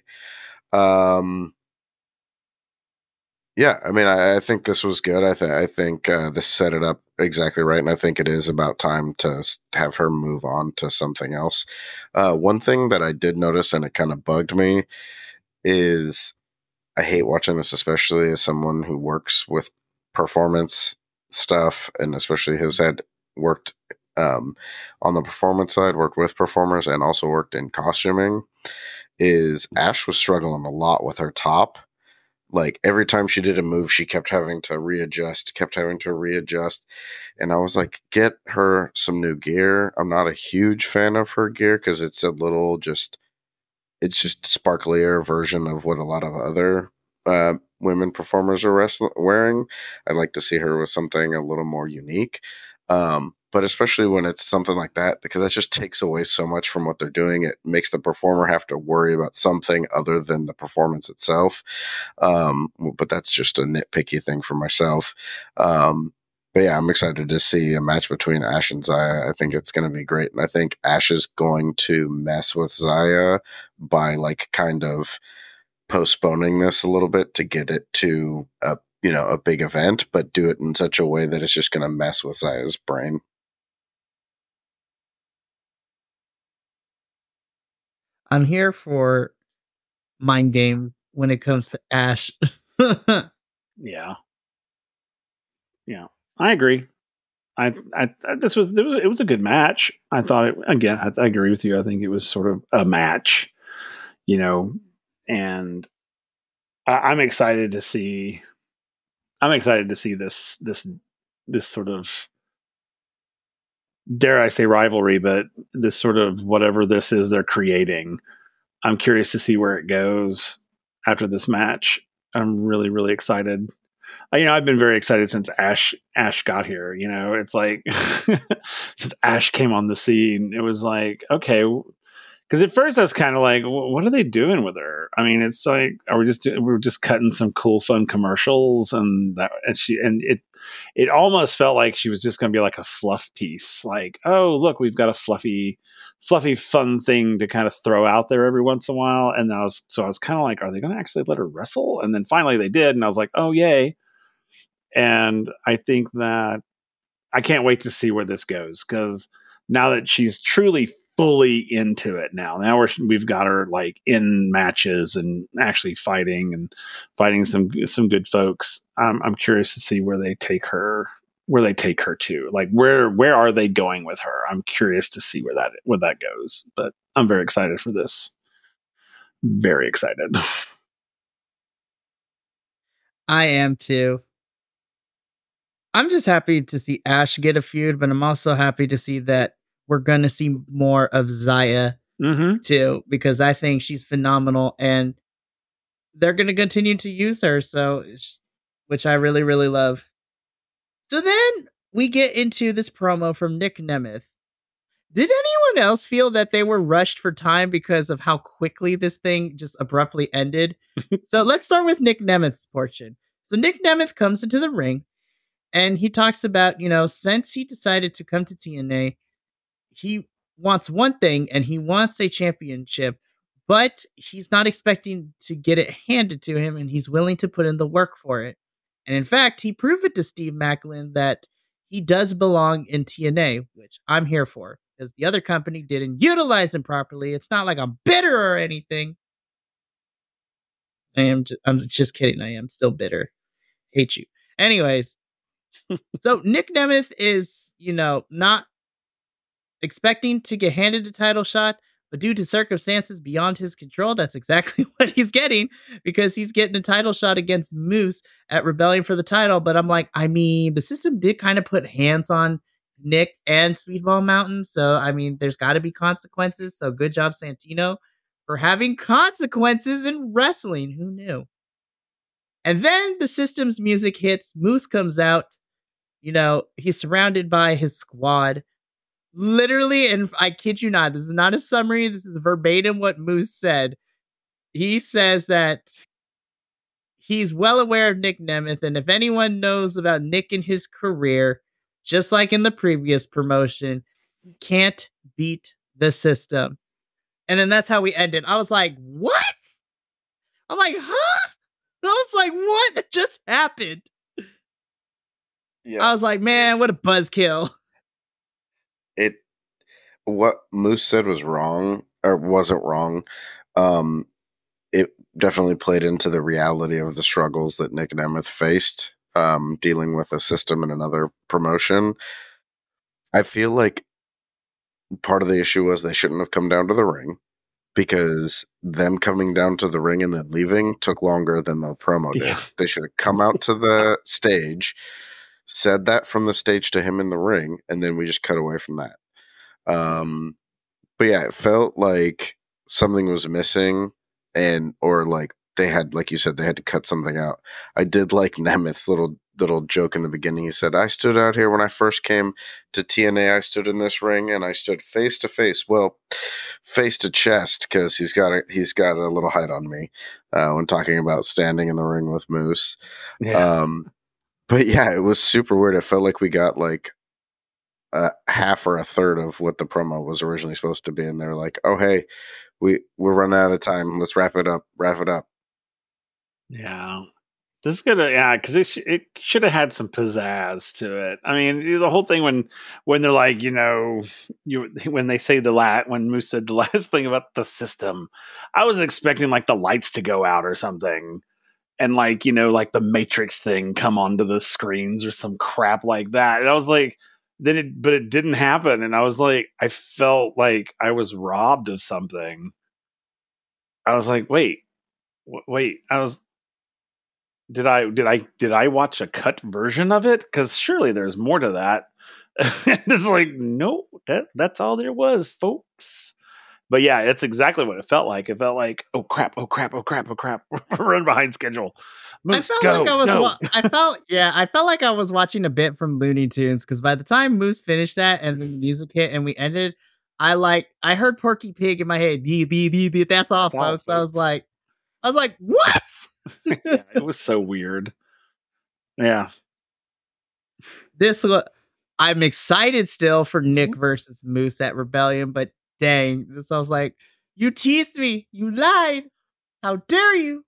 Yeah, I mean, I think this was good. I think this set it up exactly right, and I think it is about time to have her move on to something else. One thing that I did notice, and it kind of bugged me, is I hate watching this, especially as someone who works with performance stuff, and especially who's had worked on the performance side, worked with performers, and also worked in costuming. Is Ash was struggling a lot with her top. Like every time she did a move, she kept having to readjust. And I was like, get her some new gear. I'm not a huge fan of her gear because it's just sparklier version of what a lot of other women performers are wearing. I'd like to see her with something a little more unique. But especially when it's something like that, because that just takes away so much from what they're doing. It makes the performer have to worry about something other than the performance itself. But that's just a nitpicky thing for myself. But yeah, I'm excited to see a match between Ash and Xia. I think it's going to be great. And I think Ash is going to mess with Xia by like kind of postponing this a little bit to get it to a big event, but do it in such a way that it's just going to mess with Xia's brain. I'm here for mind game when it comes to Ash. Yeah, I agree. It was a good match. I thought I agree with you. I think it was sort of a match, and I'm excited to see. I'm excited to see this sort of, dare I say, rivalry, but this sort of whatever this is they're creating. I'm curious to see where it goes after this match. I'm really, really excited. I've been very excited since Ash got here. It's like since Ash came on the scene, it was like, okay, because at first I was kind of like, what are they doing with her? I mean, it's like, we're just cutting some cool, fun commercials, and it almost felt like she was just going to be like a fluff piece. Like, oh, look, we've got a fluffy, fun thing to kind of throw out there every once in a while. And I was kind of like, are they going to actually let her wrestle? And then finally they did. And I was like, oh, yay. And I think that I can't wait to see where this goes, because now that she's truly fully into it now we've got her like in matches and actually fighting some good folks. I'm curious to see where they take her to. Like where are they going with her? I'm curious to see where that goes. But I'm very excited for this. Very excited. I am too. I'm just happy to see Ash get a feud, but I'm also happy to see that we're going to see more of Xia too, because I think she's phenomenal and they're going to continue to use her. So, which I really, really love. So then we get into this promo from Nick Nemeth. Did anyone else feel that they were rushed for time because of how quickly this thing just abruptly ended? So let's start with Nick Nemeth's portion. So Nick Nemeth comes into the ring and he talks about, since he decided to come to TNA, he wants one thing and he wants a championship, but he's not expecting to get it handed to him, and he's willing to put in the work for it. And in fact, he proved it to Steve Macklin that he does belong in TNA, which I'm here for, because the other company didn't utilize him properly. It's not like I'm bitter or anything. I'm just kidding. I am still bitter. Hate you. Anyways, so Nick Nemeth is, not expecting to get handed a title shot, but due to circumstances beyond his control, that's exactly what he's getting, because he's getting a title shot against Moose at Rebellion for the title. But I'm like, the system did kind of put hands on Nick and Speedball Mountain. So, there's got to be consequences. So good job, Santino, for having consequences in wrestling. Who knew? And then the system's music hits. Moose comes out. He's surrounded by his squad. Literally, and I kid you not, this is not a summary. This is verbatim what Moose said. He says that he's well aware of Nick Nemeth, and if anyone knows about Nick and his career, just like in the previous promotion, he can't beat the system. And then that's how we ended. I was like, what? I'm like, huh? I was like, what just happened? Yeah. I was like, man, what a buzzkill. What Moose said was wrong, or wasn't wrong. It definitely played into the reality of the struggles that Nick Nemeth faced, dealing with a system in another promotion. I feel like part of the issue was they shouldn't have come down to the ring, because them coming down to the ring and then leaving took longer than the promo did. Yeah. They should have come out to the stage, said that from the stage to him in the ring, and then we just cut away from that. But yeah, it felt like something was missing, or like they had, like you said, they had to cut something out. I did like Nemeth's little joke in the beginning. He said, I stood out here when I first came to TNA. I stood in this ring and I stood face to face. Well, face to chest, because he's got a little height on me when talking about standing in the ring with Moose. Yeah. But yeah, it was super weird. It felt like we got like a half or a third of what the promo was originally supposed to be, and they're like, oh hey, we're running out of time, let's wrap it up. Yeah, this is gonna, because it should have had some pizzazz to it. The whole thing when they're like, when they say when Moose said the last thing about the system, I was expecting like the lights to go out or something, and like like the Matrix thing come onto the screens or some crap like that, and I was like, but it didn't happen, and I was like, I felt like I was robbed of something. I was like, wait, did I watch a cut version of it? Because surely there's more to that. It's like, no, that's all there was, folks. But yeah, it's exactly what it felt like. It felt like, oh crap, run behind schedule. Moose, I felt like I was watching a bit from Looney Tunes, because by the time Moose finished that and the music hit and we ended, I heard Porky Pig in my head. That's all, folks. I was like, what? Yeah, it was so weird. Yeah. I'm excited still for Nick versus Moose at Rebellion, but dang, this I was like, you teased me, you lied, how dare you?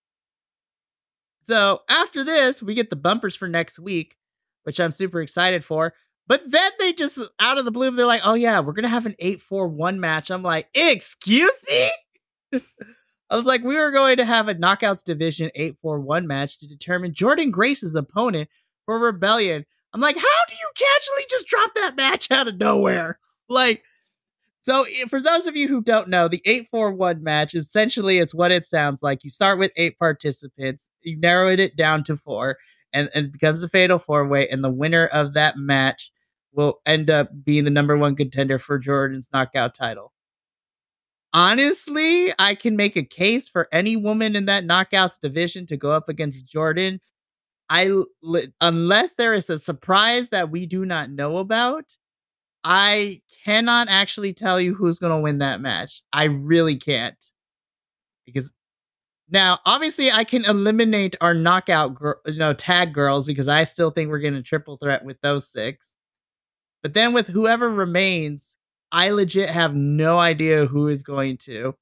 So after this, we get the bumpers for next week, which I'm super excited for. But then they just, out of the blue, they're like, oh yeah, we're going to have an 8-4-1 match. I'm like, excuse me? I was like, we were going to have a Knockouts Division 8-4-1 match to determine Jordan Grace's opponent for Rebellion. I'm like, how do you casually just drop that match out of nowhere? So for those of you who don't know, the 8-4-1 match, essentially it's what it sounds like. You start with 8 participants, you narrow it down to 4, and it becomes a fatal 4-way, and the winner of that match will end up being the number 1 contender for Jordan's knockout title. Honestly, I can make a case for any woman in that knockouts division to go up against Jordan. Unless there is a surprise that we do not know about, I cannot actually tell you who's going to win that match. I really can't. Because now, obviously, I can eliminate our knockout tag girls, because I still think we're getting a triple threat with those 6. But then with whoever remains, I legit have no idea who is going to.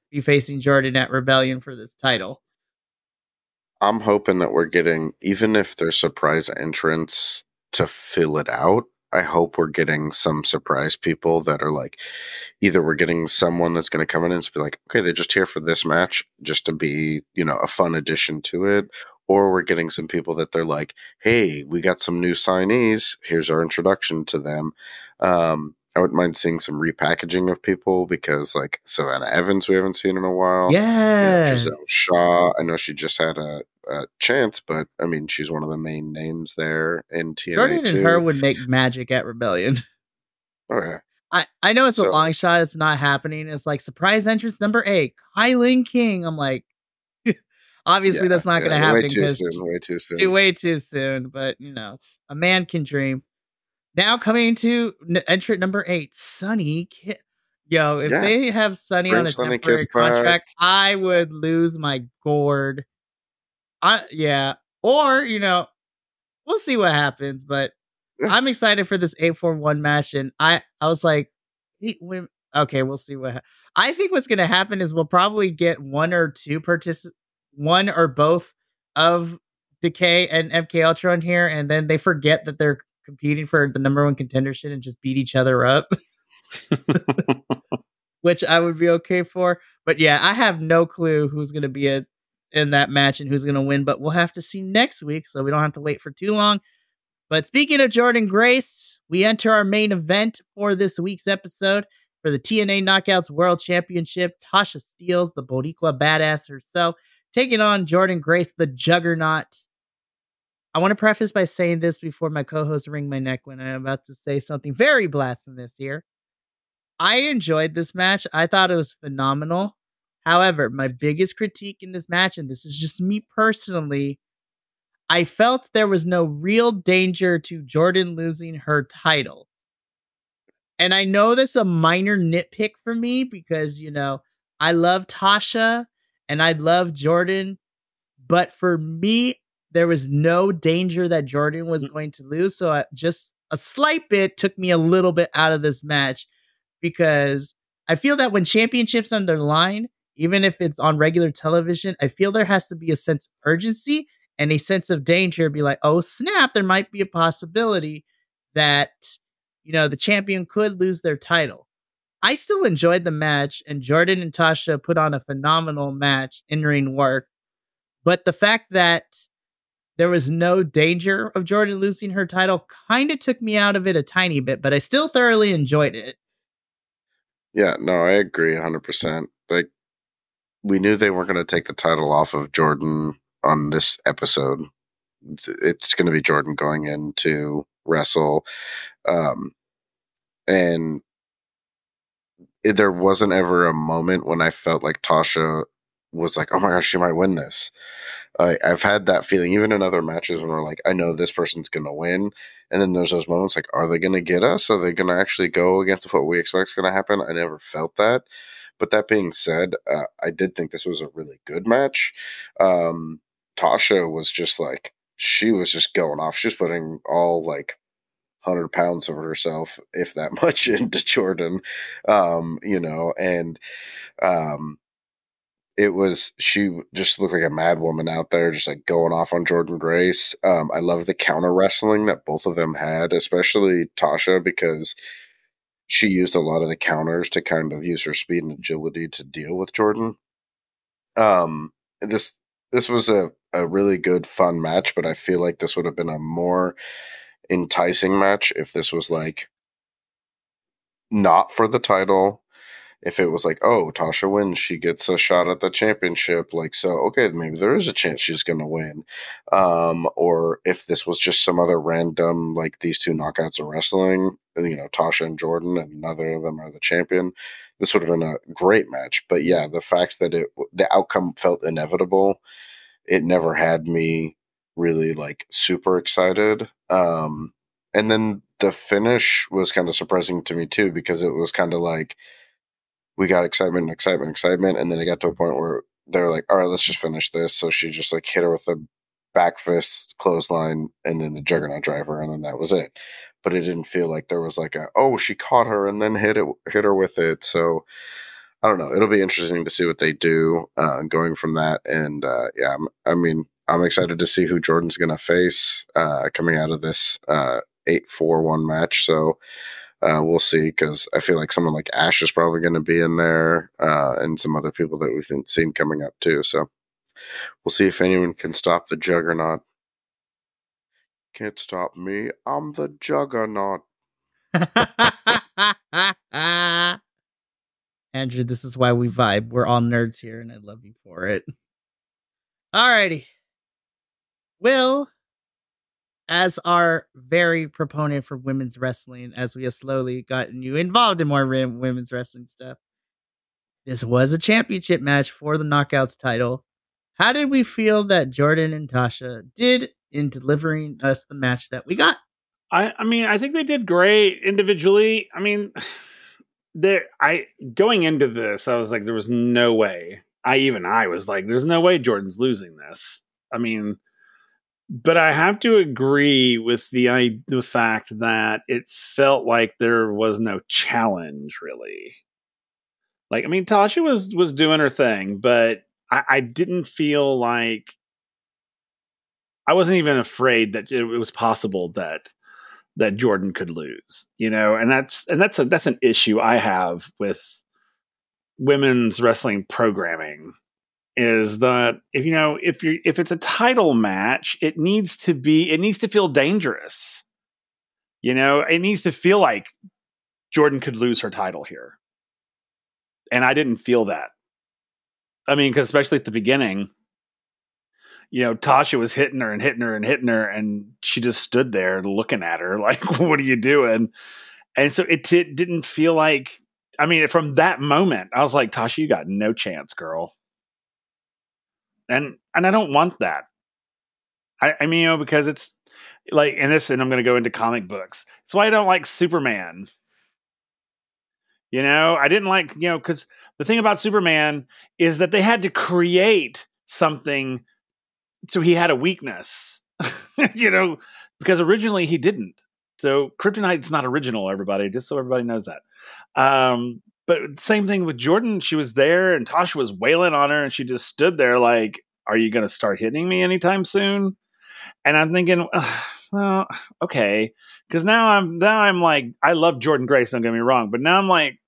be facing Jordan at Rebellion for this title. I'm hoping that we're getting, even if there's surprise entrants to fill it out, I hope we're getting some surprise people that are like, either we're getting someone that's going to come in and be like, okay, they're just here for this match just to be, a fun addition to it. Or we're getting some people that they're like, hey, we got some new signees. Here's our introduction to them. I wouldn't mind seeing some repackaging of people because, like, Savannah Evans, we haven't seen in a while. Yeah. Giselle Shaw, I know she just had a chance, but I mean, she's one of the main names there in TNA Jordan too. and her would make magic at Rebellion. Oh, yeah. I know it's a long shot. It's not happening. It's like surprise entrance number 8, Kylan King. I'm like, obviously that's not going to happen because way too soon. Way too soon. But a man can dream. Now coming to entrant number 8, Sunny Kiss. Yo, if they have Sunny on a temporary contract, I would lose my gourd. Or we'll see what happens. But I'm excited for this 841 match, and I was like, okay, we'll see what. I think what's going to happen is we'll probably get one or both of Decay and MK Ultra on here, and then they forget that they're competing for the number 1 contendership and just beat each other up, which I would be okay for. But yeah, I have no clue who's going to be in that match and who's going to win, but we'll have to see next week, so we don't have to wait for too long. But speaking of Jordynne Grace, we enter our main event for this week's episode. For the TNA Knockouts World Championship, Tasha Steelz, the Boricua badass herself, taking on Jordynne Grace, the Juggernaut. I want to preface by saying this before my co-hosts wring my neck when I'm about to say something very blasphemous here. I enjoyed this match. I thought it was phenomenal. However, my biggest critique in this match, and this is just me personally, I felt there was no real danger to Jordynne losing her title. And I know that's a minor nitpick for me because, I love Tasha and I love Jordynne. But for me, there was no danger that Jordynne was going to lose. So just a slight bit took me a little bit out of this match because I feel that when championships are on the line, even if it's on regular television, I feel there has to be a sense of urgency and a sense of danger. Be like, oh, snap, there might be a possibility that, the champion could lose their title. I still enjoyed the match, and Jordynne and Tasha put on a phenomenal match, in-ring work. But the fact that there was no danger of Jordynne losing her title kind of took me out of it a tiny bit, but I still thoroughly enjoyed it. Yeah, no, I agree 100%. Like, we knew they weren't going to take the title off of Jordynne on this episode. It's going to be Jordynne going in to wrestle. And there wasn't ever a moment when I felt like Tasha was like, oh my gosh, she might win this. I've had that feeling even in other matches when we're like, I know this person's going to win. And then there's those moments like, are they going to get us? Are they going to actually go against what we expect is going to happen? I never felt that. But that being said, I did think this was a really good match. Tasha was just like, she was just going off. She was putting all like 100 pounds of herself, if that much, into Jordynne, it was, she just looked like a mad woman out there, just like going off on Jordynne Grace. I love the counter wrestling that both of them had, especially Tasha, because she used a lot of the counters to kind of use her speed and agility to deal with Jordynne. This was a really good, fun match, but I feel like this would have been a more enticing match if this was like not for the title. If it was like, oh, Tasha wins, she gets a shot at the championship. Like, so, okay, maybe there is a chance she's going to win. Or if this was just some other random, like these two knockouts of wrestling, Tasha and Jordynne, and neither of them are the champion, this would have been a great match. But yeah, the fact that the outcome felt inevitable, it never had me really like super excited. And then the finish was kind of surprising to me too, because it was kind of like, we got excitement, and then it got to a point where they were like, all right, let's just finish this. So she just like hit her with a back fist clothesline and then the Juggernaut driver, and then that was it. But it didn't feel like there was like she caught her and then hit her with it. So I don't know. It'll be interesting to see what they do going from that. And I'm excited to see who Jordan's going to face coming out of this 8-4-1 match. So we'll see, because I feel like someone like Ash is probably going to be in there and some other people that we've seen coming up too. So we'll see if anyone can stop the Juggernaut. Can't stop me. I'm the Juggernaut. Andrew, this is why we vibe. We're all nerds here, and I love you for it. Alrighty. Will, as our very proponent for women's wrestling, as we have slowly gotten you involved in more women's wrestling stuff, this was a championship match for the Knockouts title. How did we feel that Jordan and Tasha did in delivering us the match that we got? I mean, I think they did great individually. I mean, going into this, I was like, there was no way. I was like, there's no way Jordan's losing this. I mean, but I have to agree with the fact that it felt like there was no challenge, really. Like, I mean, Tasha was doing her thing, but I didn't feel like, I wasn't even afraid that it was possible that Jordan could lose, you know, and that's an issue I have with women's wrestling programming, is that if it's a title match, it needs to feel dangerous. You know, it needs to feel like Jordan could lose her title here. And I didn't feel that. I mean, because especially at the beginning, you know, Tasha was hitting her, and she just stood there looking at her like, what are you doing? And so it didn't feel like, I mean, from that moment, I was like, Tasha, you got no chance, girl. And I don't want that. I mean, you know, because it's like, and I'm going to go into comic books. That's why I don't like Superman. You know, I didn't like, you know, because the thing about Superman is that they had to create something so he had a weakness, you know, because originally he didn't. So Kryptonite's not original, everybody, just so everybody knows that. But same thing with Jordan. She was there and Tasha was wailing on her and she just stood there like, are you going to start hitting me anytime soon? And I'm thinking, well, okay. Because now I'm like, I love Jordan Grace, don't get me wrong. But now I'm like,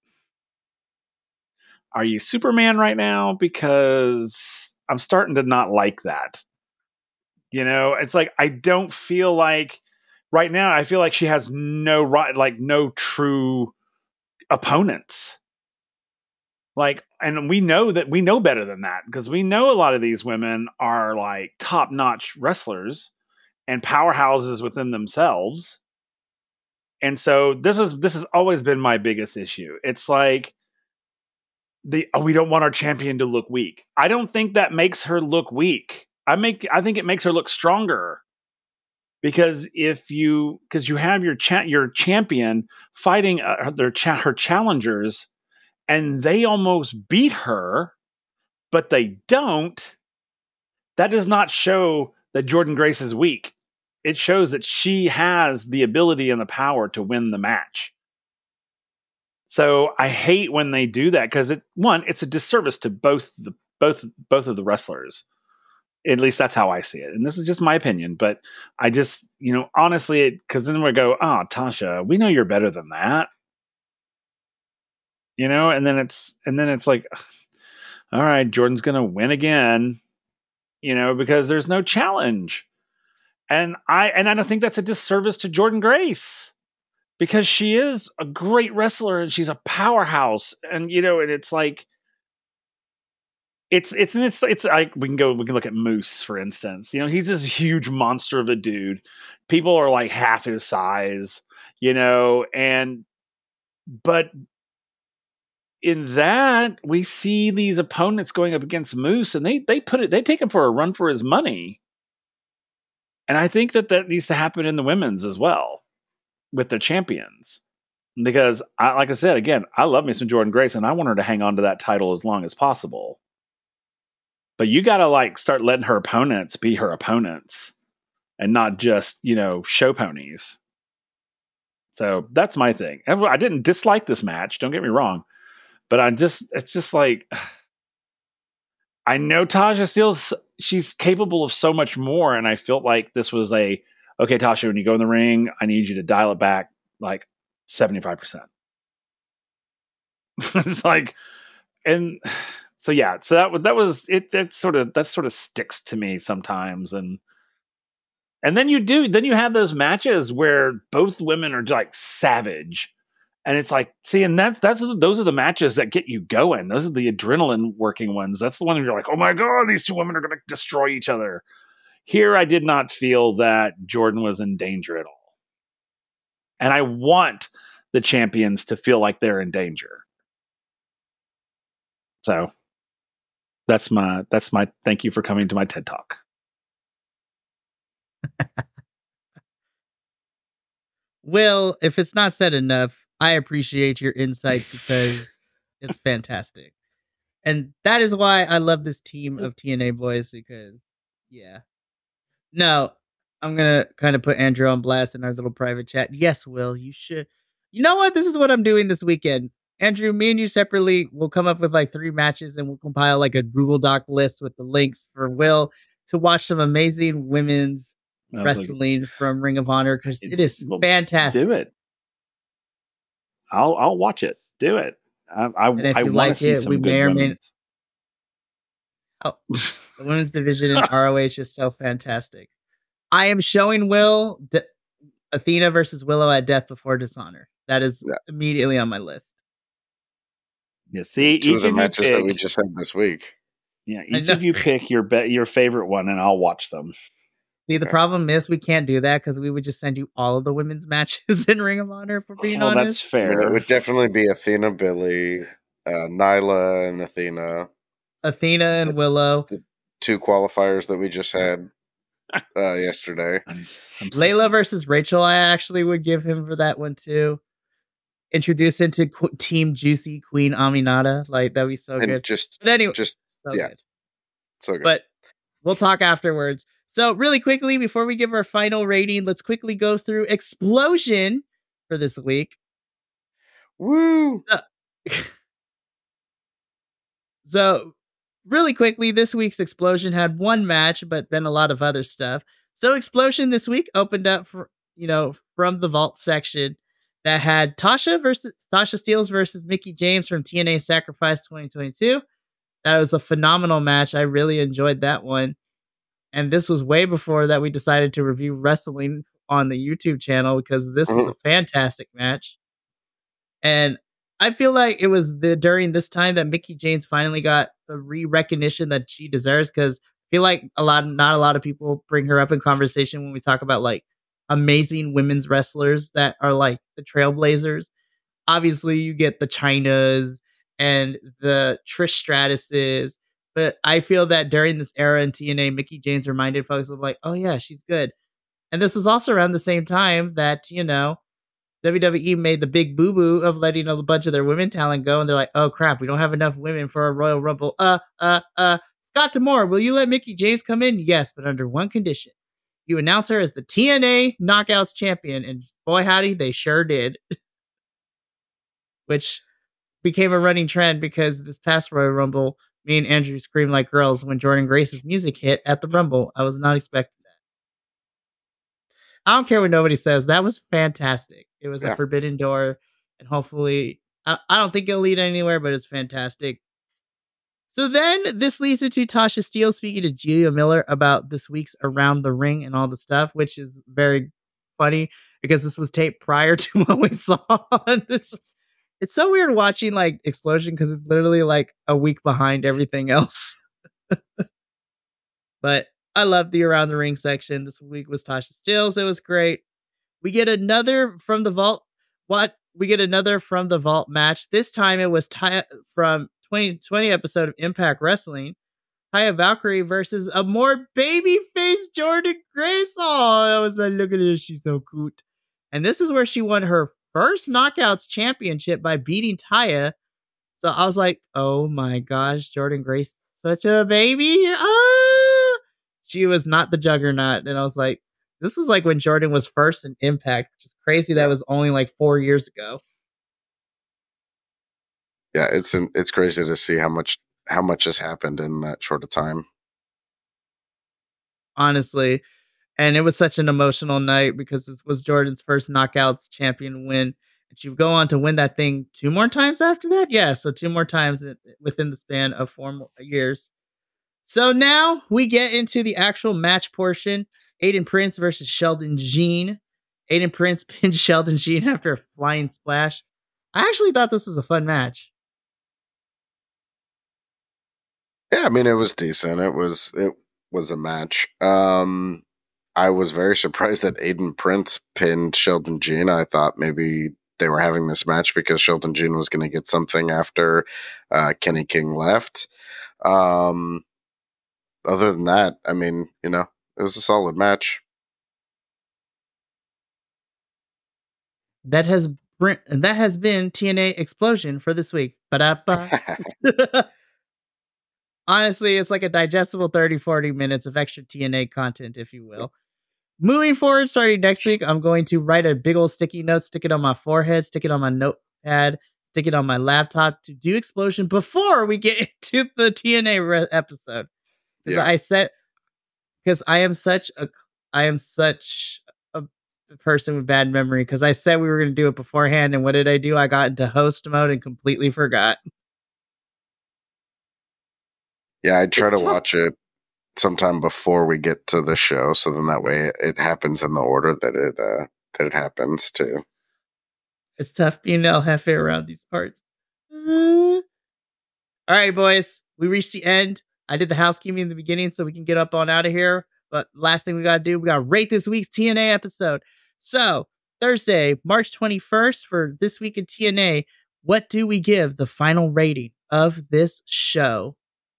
are you Superman right now? Because I'm starting to not like that. You know, it's like, I don't feel like right now, I feel like she has no true opponents. Like, and we know better than that, because we know a lot of these women are like top-notch wrestlers and powerhouses within themselves. And so this has always been my biggest issue. It's like we don't want our champion to look weak. I don't think that makes her look weak. I think it makes her look stronger. Because you have your champion fighting her challengers, and they almost beat her, but they don't. That does not show that Jordan Grace is weak. It shows that she has the ability and the power to win the match. So I hate when they do that, because it's a disservice to both of the wrestlers. At least that's how I see it. And this is just my opinion, but I just, you know, honestly, because then we go, oh, Tasha, we know you're better than that. You know, and then it's like, all right, Jordan's going to win again, you know, because there's no challenge. And I don't think that's a disservice to Jordan Grace, because she is a great wrestler and she's a powerhouse. And, you know, and it's like, it's like, we can look at Moose, for instance. You know, he's this huge monster of a dude. People are like half his size, you know, but in that, we see these opponents going up against Moose, and they take him for a run for his money. And I think that needs to happen in the women's as well, with their champions. Because like I said, again, I love me some Jordan Grace, and I want her to hang on to that title as long as possible. But you got to like start letting her opponents be her opponents and not just, you know, show ponies. So that's my thing. And I didn't dislike this match. Don't get me wrong. But it's just like, I know Tasha Steelz, she's capable of so much more. And I felt like this was okay, Tasha, when you go in the ring, I need you to dial it back like 75%. It's like, and so, yeah, so that was it. That sort of sticks to me sometimes. And then you have those matches where both women are like savage. And it's like, see, and those are the matches that get you going. Those are the adrenaline working ones. That's the one where you're like, oh my God, these two women are going to destroy each other. Here, I did not feel that Jordan was in danger at all. And I want the champions to feel like they're in danger. So that's my thank you for coming to my TED Talk. Will, if it's not said enough, I appreciate your insight because it's fantastic. And that is why I love this team of TNA boys because, yeah. No, I'm going to kind of put Andrew on blast in our little private chat. Yes, Will, you should. You know what? This is what I'm doing this weekend. Andrew, me and you separately will come up with like 3 matches and we'll compile like a Google Doc list with the links for Will to watch some amazing women's wrestling from Ring of Honor because it is fantastic. Do it. I'll watch it. Do it. I want to see some good women's. The women's division in ROH is so fantastic. I am showing Will Athena versus Willow at Death Before Dishonor. That is immediately on my list. Yeah, see, 2 of the matches that we just had this week. Yeah, each of you pick your favorite one, and I'll watch them. See, the problem is we can't do that because we would just send you all of the women's matches in Ring of Honor, for being honest. That's fair. I mean, it would definitely be Athena, Billy, Nyla, and Athena. Athena and Willow. The 2 qualifiers that we just had yesterday. Layla versus Rachel, I actually would give him for that one, too. Introduce into Team Juicy Queen Aminata. Like, that'd be so good. But anyway, so good. So good. But we'll talk afterwards. So really quickly, before we give our final rating, let's quickly go through Explosion for this week. Woo! So really quickly, this week's Explosion had 1 match, but then a lot of other stuff. So Explosion this week opened up for, from the Vault section that had Tasha Steelz versus Mickie James from TNA Sacrifice 2022. That was a phenomenal match. I really enjoyed that one. And this was way before that we decided to review wrestling on the YouTube channel because this was a fantastic match. And I feel like it was during this time that Mickie James finally got the recognition that she deserves because I feel like not a lot of people bring her up in conversation when we talk about like amazing women's wrestlers that are like the trailblazers. Obviously, you get the Chynas and the Trish Stratuses. But I feel that during this era in TNA, Mickie James reminded folks of like, oh yeah, she's good. And this was also around the same time that, WWE made the big boo-boo of letting a bunch of their women talent go. And they're like, oh crap, we don't have enough women for a Royal Rumble. Scott D'Amore, will you let Mickie James come in? Yes, but under one condition. You announce her as the TNA Knockouts champion. And boy howdy, they sure did. Which became a running trend because this past Royal Rumble, me and Andrew screamed like girls when Jordynne Grace's music hit at the Rumble. I was not expecting that. I don't care what nobody says. That was fantastic. It was a forbidden door. And hopefully, I don't think it'll lead anywhere, but it's fantastic. So then this leads into Tasha Steelz speaking to Julia Miller about this week's Around the Ring and all the stuff, which is very funny because this was taped prior to what we saw on this. It's so weird watching like Explosion because it's literally like a week behind everything else. But I love the Around the Ring section. This week was Tasha Steelz. It was great. We get another from the Vault. We get another from the Vault match. This time it was from 2020 episode of Impact Wrestling. Taya Valkyrie versus a more baby-faced Jordynne Grace. Oh, I was like, look at her. She's so cute. And this is where she won her first Knockouts championship by beating Taya. So I was like, oh my gosh, Jordynne Grace, such a baby. She was not the Juggernaut. And I was like, this was like when Jordynne was first in Impact, which is crazy. That was only like 4 years ago. Yeah, it's crazy to see how much has happened in that short of time. Honestly. And it was such an emotional night because this was Jordan's first Knockouts champion win. And she would go on to win that thing 2 more times after that. Yeah, so 2 more times within the span of 4 years. So now we get into the actual match portion. Aiden Prince versus Sheldon Jean. Aiden Prince pinned Sheldon Jean after a flying splash. I actually thought this was a fun match. Yeah, I mean it was decent. It was a match. I was very surprised that Aiden Prince pinned Sheldon Jean. I thought maybe they were having this match because Sheldon Jean was going to get something after Kenny King left. Other than that, I mean, it was a solid match. That has been TNA Explosion for this week. Ba-da-ba. Honestly, it's like a digestible 30-40 minutes of extra TNA content, if you will. Moving forward, starting next week, I'm going to write a big old sticky note, stick it on my forehead, stick it on my notepad, stick it on my laptop to do Explosion before we get into the TNA episode. Because I am such a person with bad memory. Because I said we were going to do it beforehand, and what did I do? I got into host mode and completely forgot. Yeah, I try to watch it sometime before we get to the show, so then that way it happens in the order that it happens too. It's tough being El Jefe around these parts. All right, boys, we reached the end. I did the housekeeping in the beginning so we can get up on out of here. But last thing we got to do, we got to rate this week's TNA episode. So Thursday, March 21st for this week in TNA, what do we give the final rating of this show?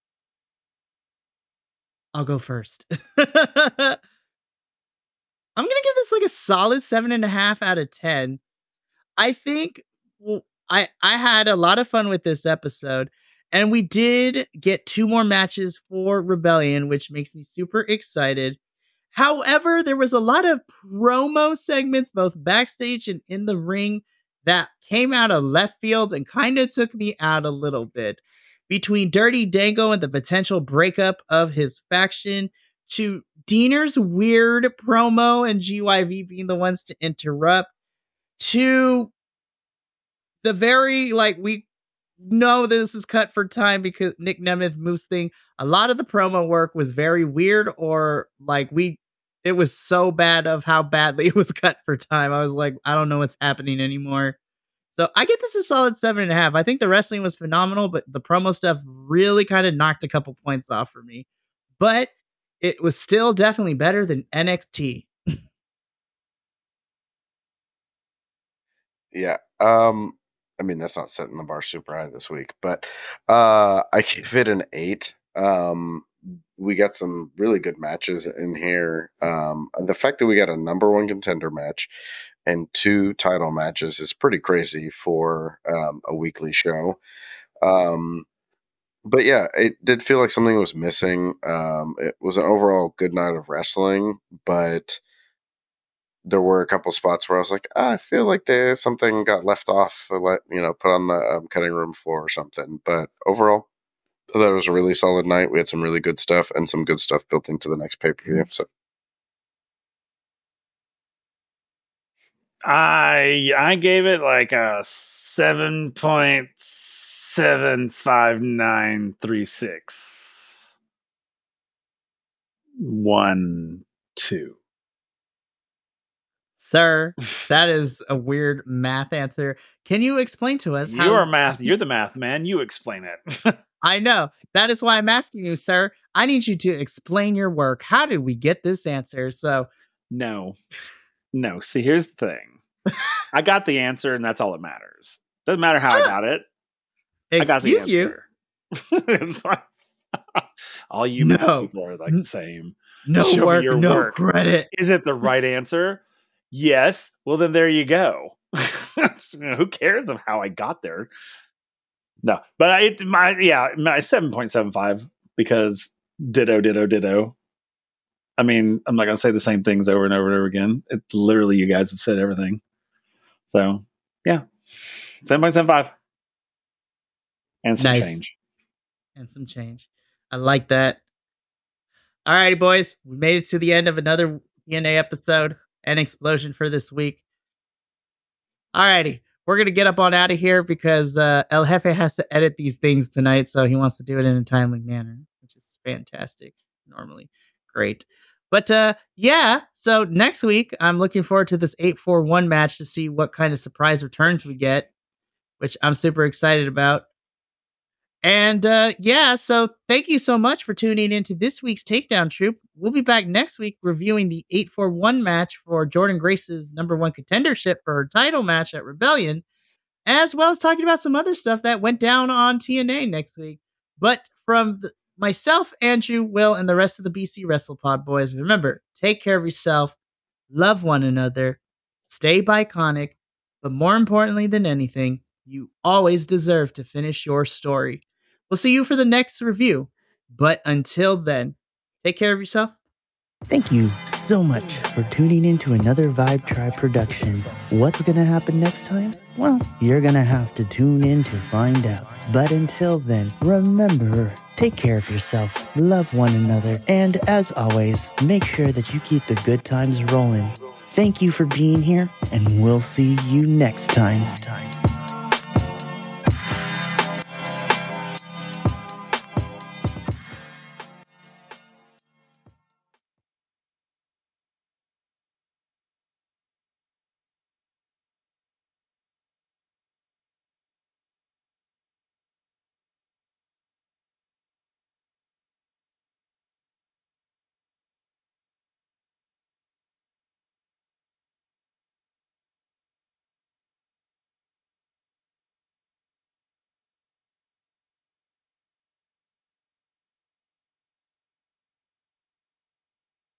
I'll go first. I'm going to give this like a solid 7.5 out of 10. I think I had a lot of fun with this episode, and we did get 2 more matches for Rebellion, which makes me super excited. However, there was a lot of promo segments, both backstage and in the ring, that came out of left field and kind of took me out a little bit. Between Dirty Dango and the potential breakup of his faction, to Diener's weird promo and GYV being the ones to interrupt, to the very, like, we know this is cut for time because Nick Nemeth moves thing. A lot of the promo work was very weird, or like it was so bad of how badly it was cut for time. I was like, I don't know what's happening anymore. So I get this a solid 7.5. I think the wrestling was phenomenal, but the promo stuff really kind of knocked a couple points off for me. But it was still definitely better than NXT. Yeah. I mean, that's not setting the bar super high this week, but I give it an 8. We got some really good matches in here. The fact that we got a number 1 contender match and 2 title matches is pretty crazy for a weekly show. But yeah, it did feel like something was missing. It was an overall good night of wrestling, but there were a couple spots where I was like, I feel like something got left off, put on the cutting room floor or something. But overall, I thought it was a really solid night. We had some really good stuff and some good stuff built into the next pay-per-view. So I gave it like a 7.75936. 1, 2. Sir, that is a weird math answer. Can you explain to us how You're math? You're the math man. You explain it. I know. That is why I'm asking you, sir. I need you to explain your work. How did we get this answer? So, no. See, here's the thing. I got the answer, and that's all that matters. Doesn't matter how I got it. I got the answer. It's like, all you people are like the same. No Show work, your no work. credit. Is it the right answer? Yes. Well, then there you go. Who cares of how I got there? No, but my 7.75 because ditto. I mean, I'm not going to say the same things over and over and over again. It's literally, you guys have said everything. So, yeah, 7.75. And some Nice. change. And some change. I like that. All righty, boys. We made it to the end of another TNA episode and explosion for this week. All righty. We're going to get up on out of here because El Jefe has to edit these things tonight, so he wants to do it in a timely manner, which is fantastic. Normally. Great. But yeah, so next week, I'm looking forward to this 8-4-1 match to see what kind of surprise returns we get, which I'm super excited about. And yeah, so thank you so much for tuning into this week's Takedown Troop. We'll be back next week reviewing the 8-4-1 match for Jordynne Grace's #1 contendership for her title match at Rebellion, as well as talking about some other stuff that went down on TNA next week. But from myself, Andrew, Will, and the rest of the BC WrestlePod boys, remember, take care of yourself, love one another, stay biconic, but more importantly than anything, you always deserve to finish your story. We'll see you for the next review. But until then, take care of yourself. Thank you so much for tuning in to another Vibe Tribe production. What's going to happen next time? Well, you're going to have to tune in to find out. But until then, remember, take care of yourself, love one another, and as always, make sure that you keep the good times rolling. Thank you for being here, and we'll see you next time.